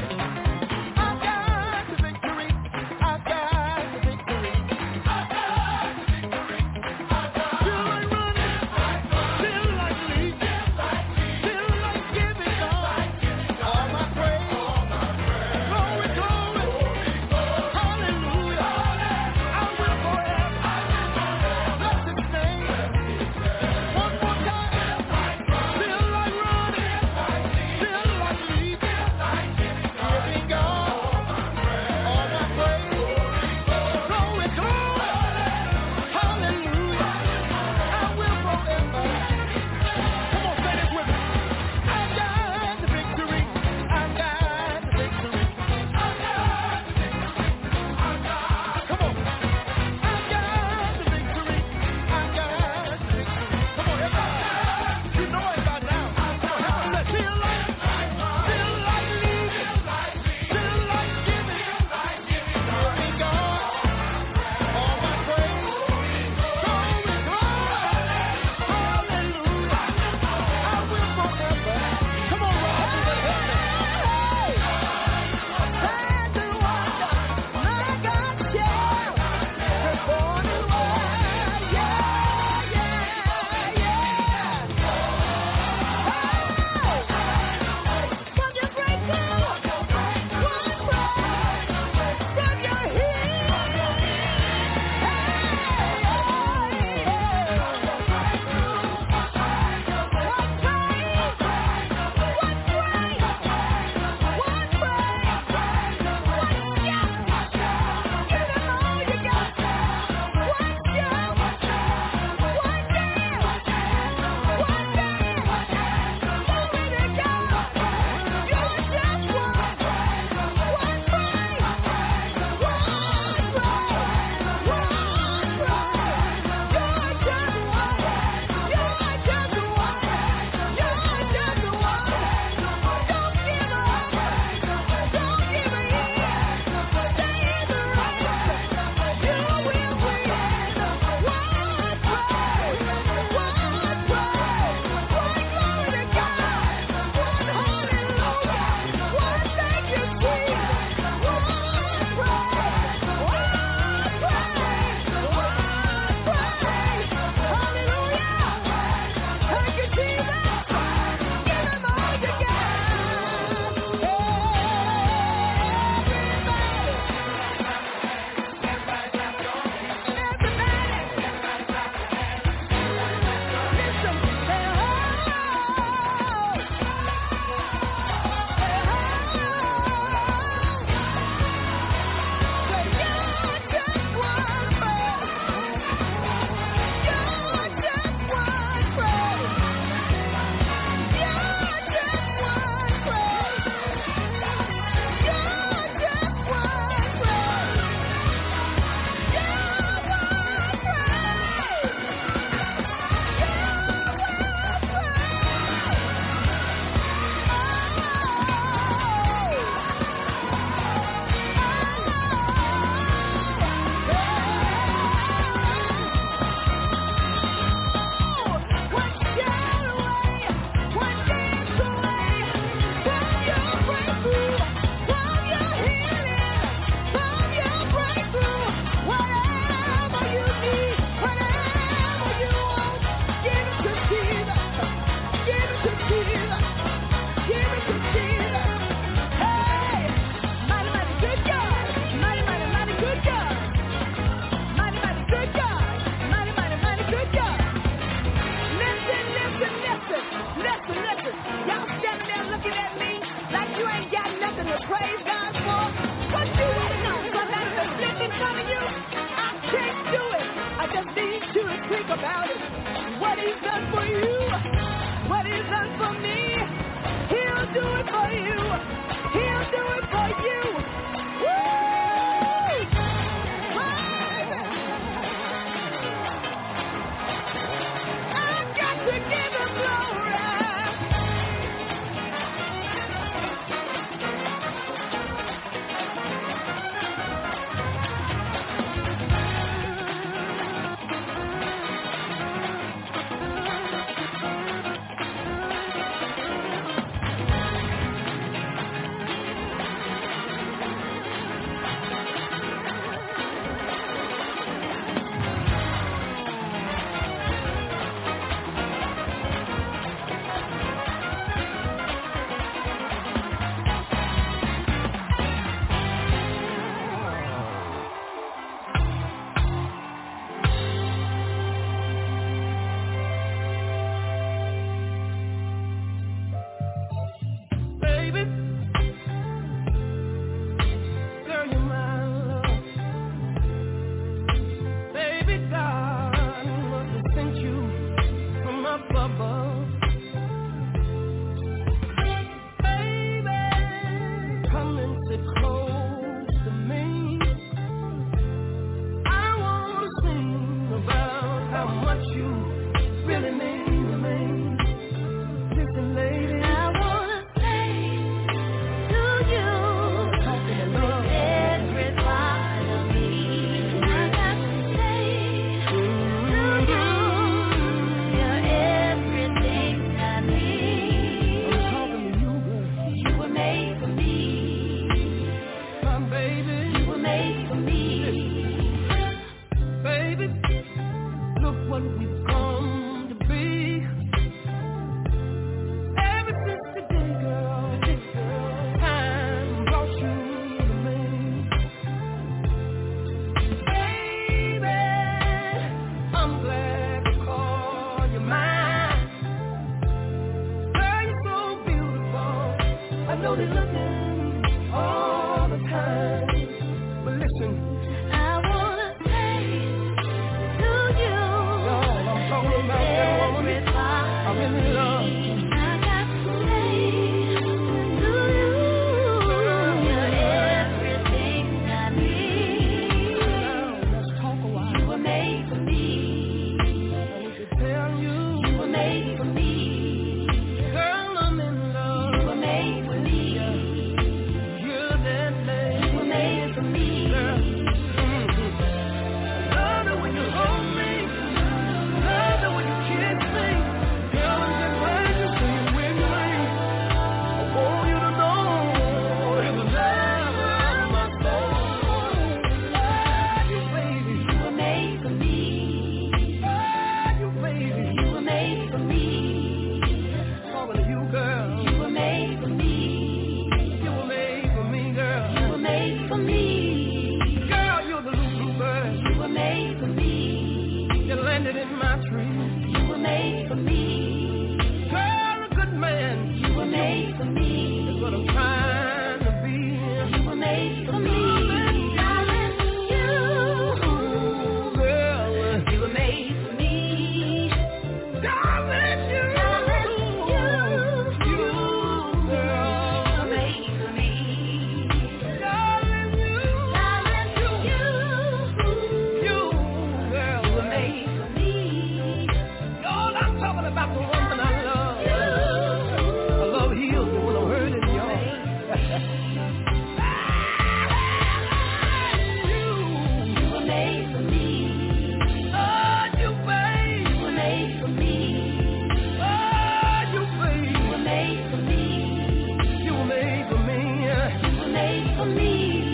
victory. I've got the victory. I've got the victory. I've got the victory. Feel like running. Feel like leaping. Feel like giving God all my praise. Glory, glory. Hallelujah. I will forever bless His name. One more time. Feel like running. Feel like leaping. Giving God all my praise. Glory, glory. Hallelujah. I will forever. Come on, say this with me. I've got the victory. I've got the victory. I've got the victory. I've got. Come on. I've got the victory. I've got the victory. Come on, everybody. You know it by now. Come on, everybody. Feel like leaving. Feel like giving. Giving God all my praise. Glory, glory. Hallelujah. I will forever. Come on, Rob. Help me. Signs and wonders, my God shall perform in the world. Yeah. From your breakthrough, one praise. From your healing, about it. What He's done for you, what He's done for me, He'll do it for you. He'll do it for you. Woo! I've got to give Him glory. Look what we've come to be. Ever since the day, girl, time brought you to me. Baby, I'm glad to call you mine. Girl, you're so beautiful. I know they're looking all the time. But listen, I wanna say to you, girl, I'm talking about that woman. I'm in love. I got to say to you, you're everything I need. Let's talk a while. You were made for me. I want to tell you, you were made for me. Girl, I'm in love. You were made for me. You're that man. You were made for me. Girl. Love it when you hold me. Love it when you kiss me. Girl, I'm just glad you stay with me. I want you to know you're the love of my soul. Love you, baby. You were made for me. Love you, baby. You were made for me. Talking to you, girl. You were made for me. You were made for me, girl. You were made for me. Girl, you're the blue bird. You were made for me. You landed in my tree. You were made for me. Girl, a good man. You were made for me. That's what I'm trying to be. You were made for me. Darling, you, girl, you were made for me. Darling, you, girl, you were made for me. Darling, you, girl, were made for me. Y'all, I'm talking about the woman I love. I love heals me when I'm hurting, y'all. You were made for me. Oh, you babe. You were made for me. Oh, you babe. You were made for me. You were made for me. You were made for me.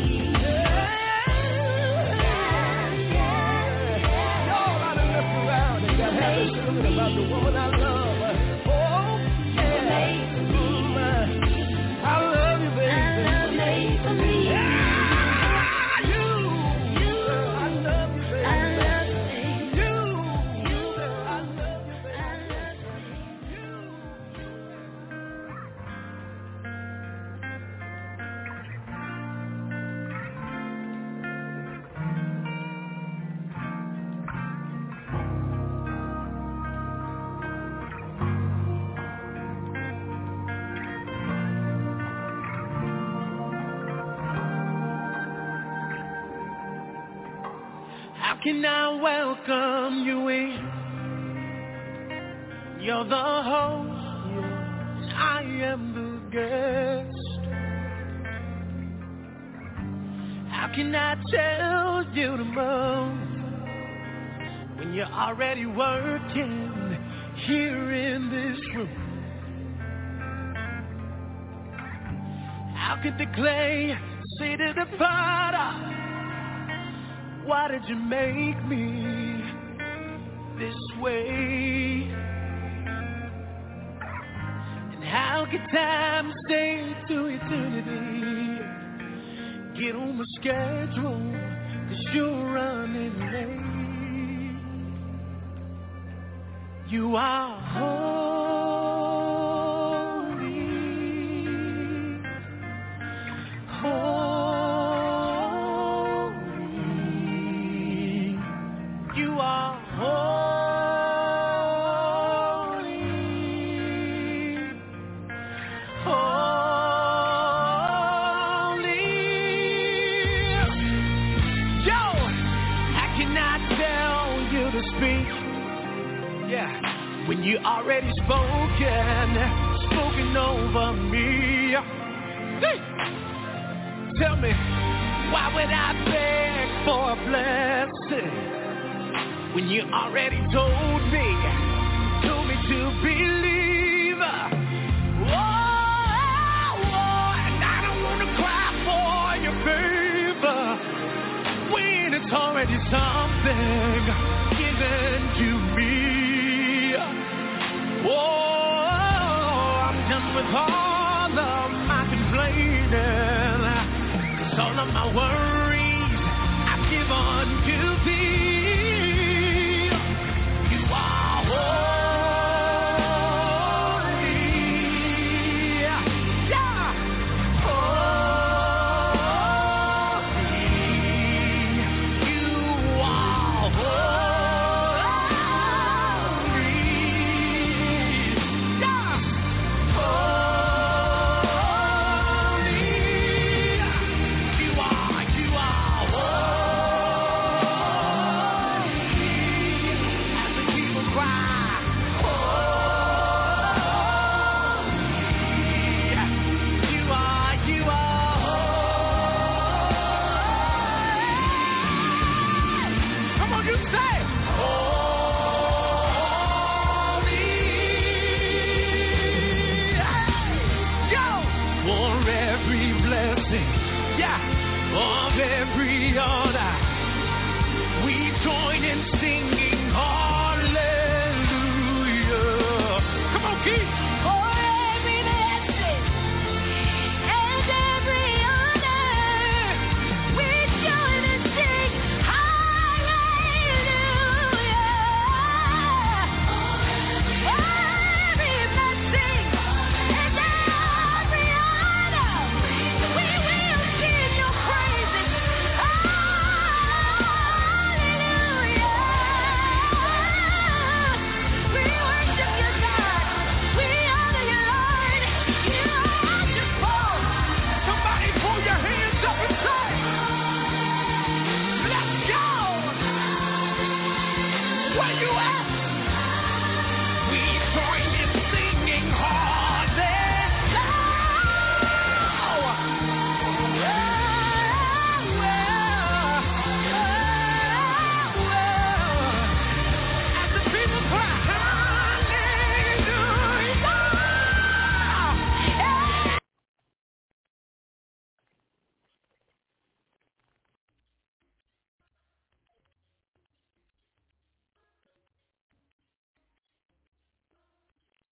Y'all, I done left around and got happy thinking about the woman I love. Oh, yeah. I love you, baby. You were made for me. I love you, baby. I love you. How can I welcome you in? You're the host, yes, I am the guest. How can I tell you the most when you're already working here in this room? How could the clay say to the potter, why did you make me this way? And how could time stay to eternity? Get on the schedule, 'cause you're running late. You are holy, holy. You are holy, holy. Yo, how can I tell you to speak? Yeah, when you already spoken over me. Hey. Tell me, why would I beg for a blessing when you already told me to believe? Oh, and I don't want to cry for your favor when it's already something Where you at? We bring